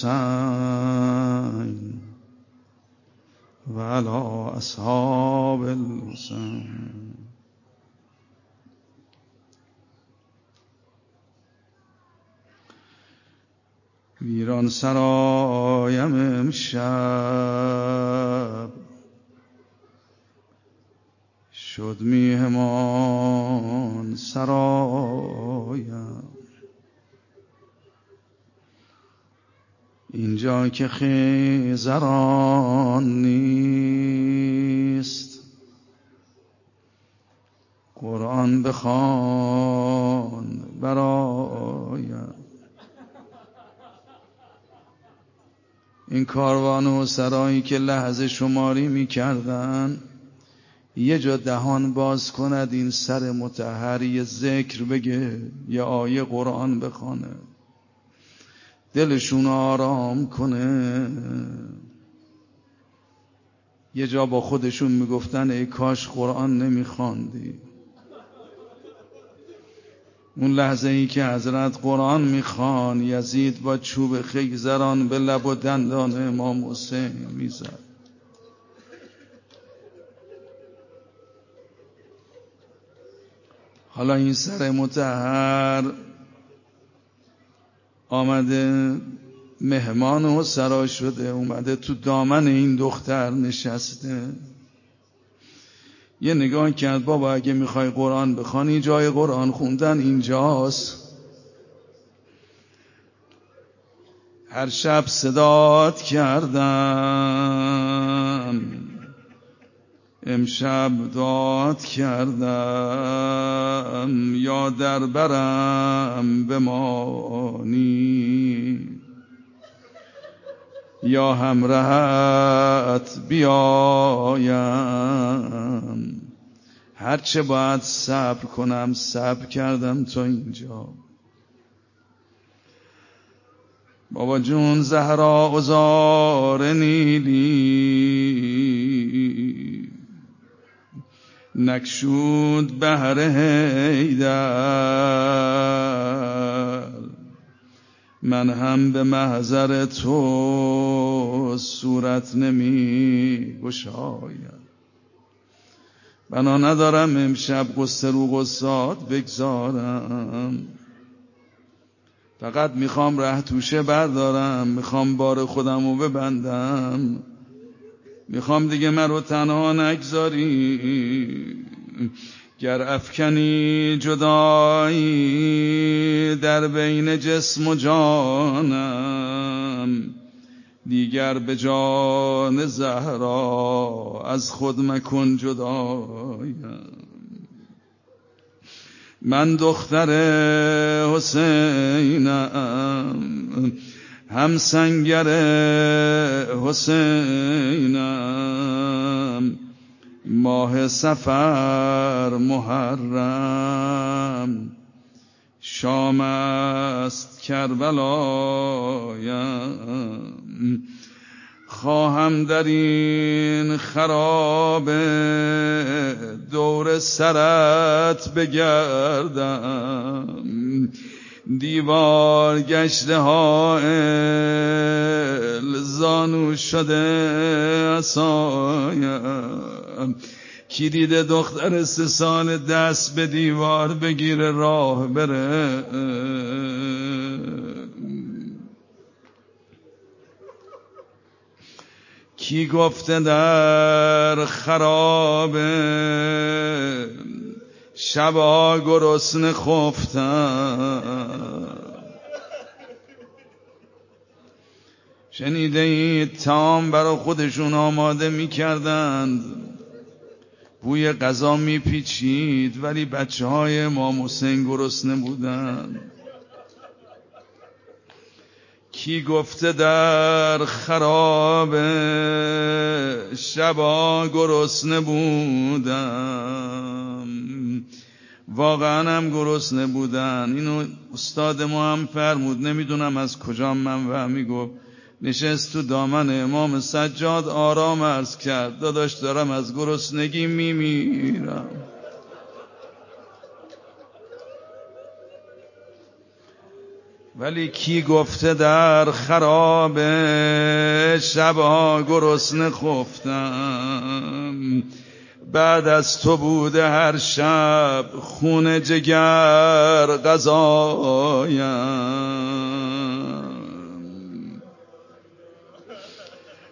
Speaker 1: الحسین و علی اصحاب الحسین. ویران سرایم امشب شد میهمان سرایم. اینجا که خیزران نیست قرآن بخوان برایم. این کاروان و سرایی که لحظه شماری می کردن یه جا دهان باز کند این سر مطهر یه ذکر بگه یه آیه قرآن بخونه دلشون آرام کنه. یه جا با خودشون میگفتن ای کاش قرآن نمیخواندی. اون لحظه ای که حضرت قرآن میخوان یزید با چوب خیزران به لب و دندان امام حسین میزد. حالا این سر مطهر آمده مهمان و سرا شده، اومده تو دامن این دختر نشسته. یه نگاه کرد بابا اگه میخوای قرآن بخوانی جای قرآن خوندن اینجاست. هر شب صدات کردم امشب داد کردم یا در برم بمانی یا همراهت بیایم. هرچه باید صبر کنم صبر کردم تا اینجا. بابا جون زهرا عذار نیلی نکشود بهر حیدر من هم به محضر تو صورت نمی گشایم. بنا ندارم امشب قصه رو قصات بگذارم، فقط میخوام ره توشه بردارم، میخوام بار خودم رو ببندم، میخوام دیگه من رو تنها نگذاری. گر افکنی جدایی در بین جسم و جانم دیگر به جان زهرا از خود مکن جدایم. من دختر حسینم هم سنگر حسینم ماه صفر محرم شام است کربلایم. خواهم در این خراب دور سرت بگردم دیوار گشته حائل زانو شده عصایم. کی دیده دختر سه سال دست به دیوار بگیره راه بره؟ کی گفته در خراب شبا گرسنه خفتم؟ شنیده اید طعام برای خودشون آماده می کردند، بوی غذا می پیچید، ولی بچه های امام حسین گرسنه بودند. کی گفته در خراب شبا گرسنه بودم؟ واقعا هم گرسنه بودن. اینو استاد ما هم فرمود، نمیدونم از کجا منبع میگفت. نشست تو دامن امام سجاد آرام عرض کرد داداش دارم از گرسنگی میمیرم. ولی کی گفته در خراب شبها گرسنه خفتم؟ بعد از تو بوده هر شب خون جگر غذایم.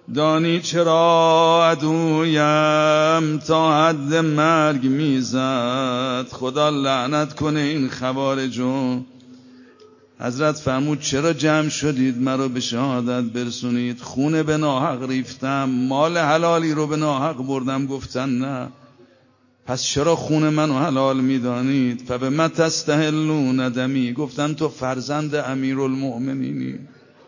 Speaker 1: دانی چرا عدویم تا حد مرگ میزد. خدا لعنت کنه این خوارجو. حضرت فرمود چرا جمع شدید مرا به شهادت برسونید؟ خون به ناحق ریفتم، مال حلالی رو به ناحق بردم. گفتن نه. پس چرا خون منو حلال میدانید؟ فبما تستحلون دمی. گفتن تو فرزند امیرالمؤمنینی.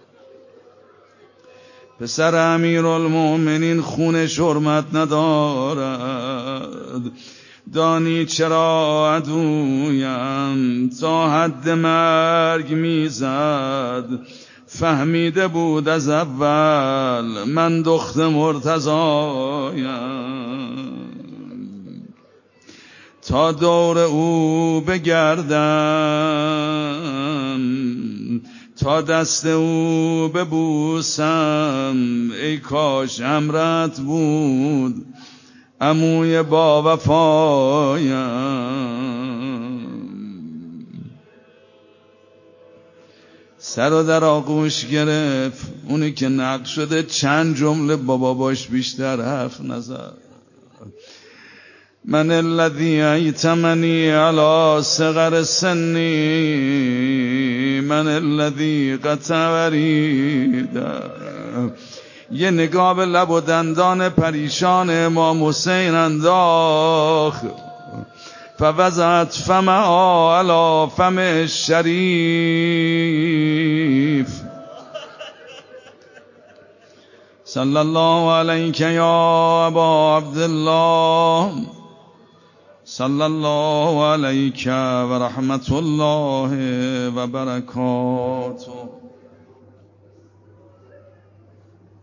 Speaker 1: پسر امیرالمؤمنین خونش حرمت ندارد. دانی چرا عدویم تا حد مرگ میزد؟ فهمیده بود از اول من دخت مرتضایم. تا دور او بگردم، تا دست او ببوسم، ای کاش امرت بود عموی با وفایم. سر و در آغوش گرفت. اونی که نقد شده چند جمله با باباش بیشتر حرف نزد. من الذی ایتمنی علی صغر سنی، من الذی قطع وریده. یه نگاه به لب و دندان پریشان امام حسین انداخت. فوضعت فمها علی فم الشریف. صلی الله علیک یا ابا عبدالله، صلی الله علیک و رحمت الله و برکاته.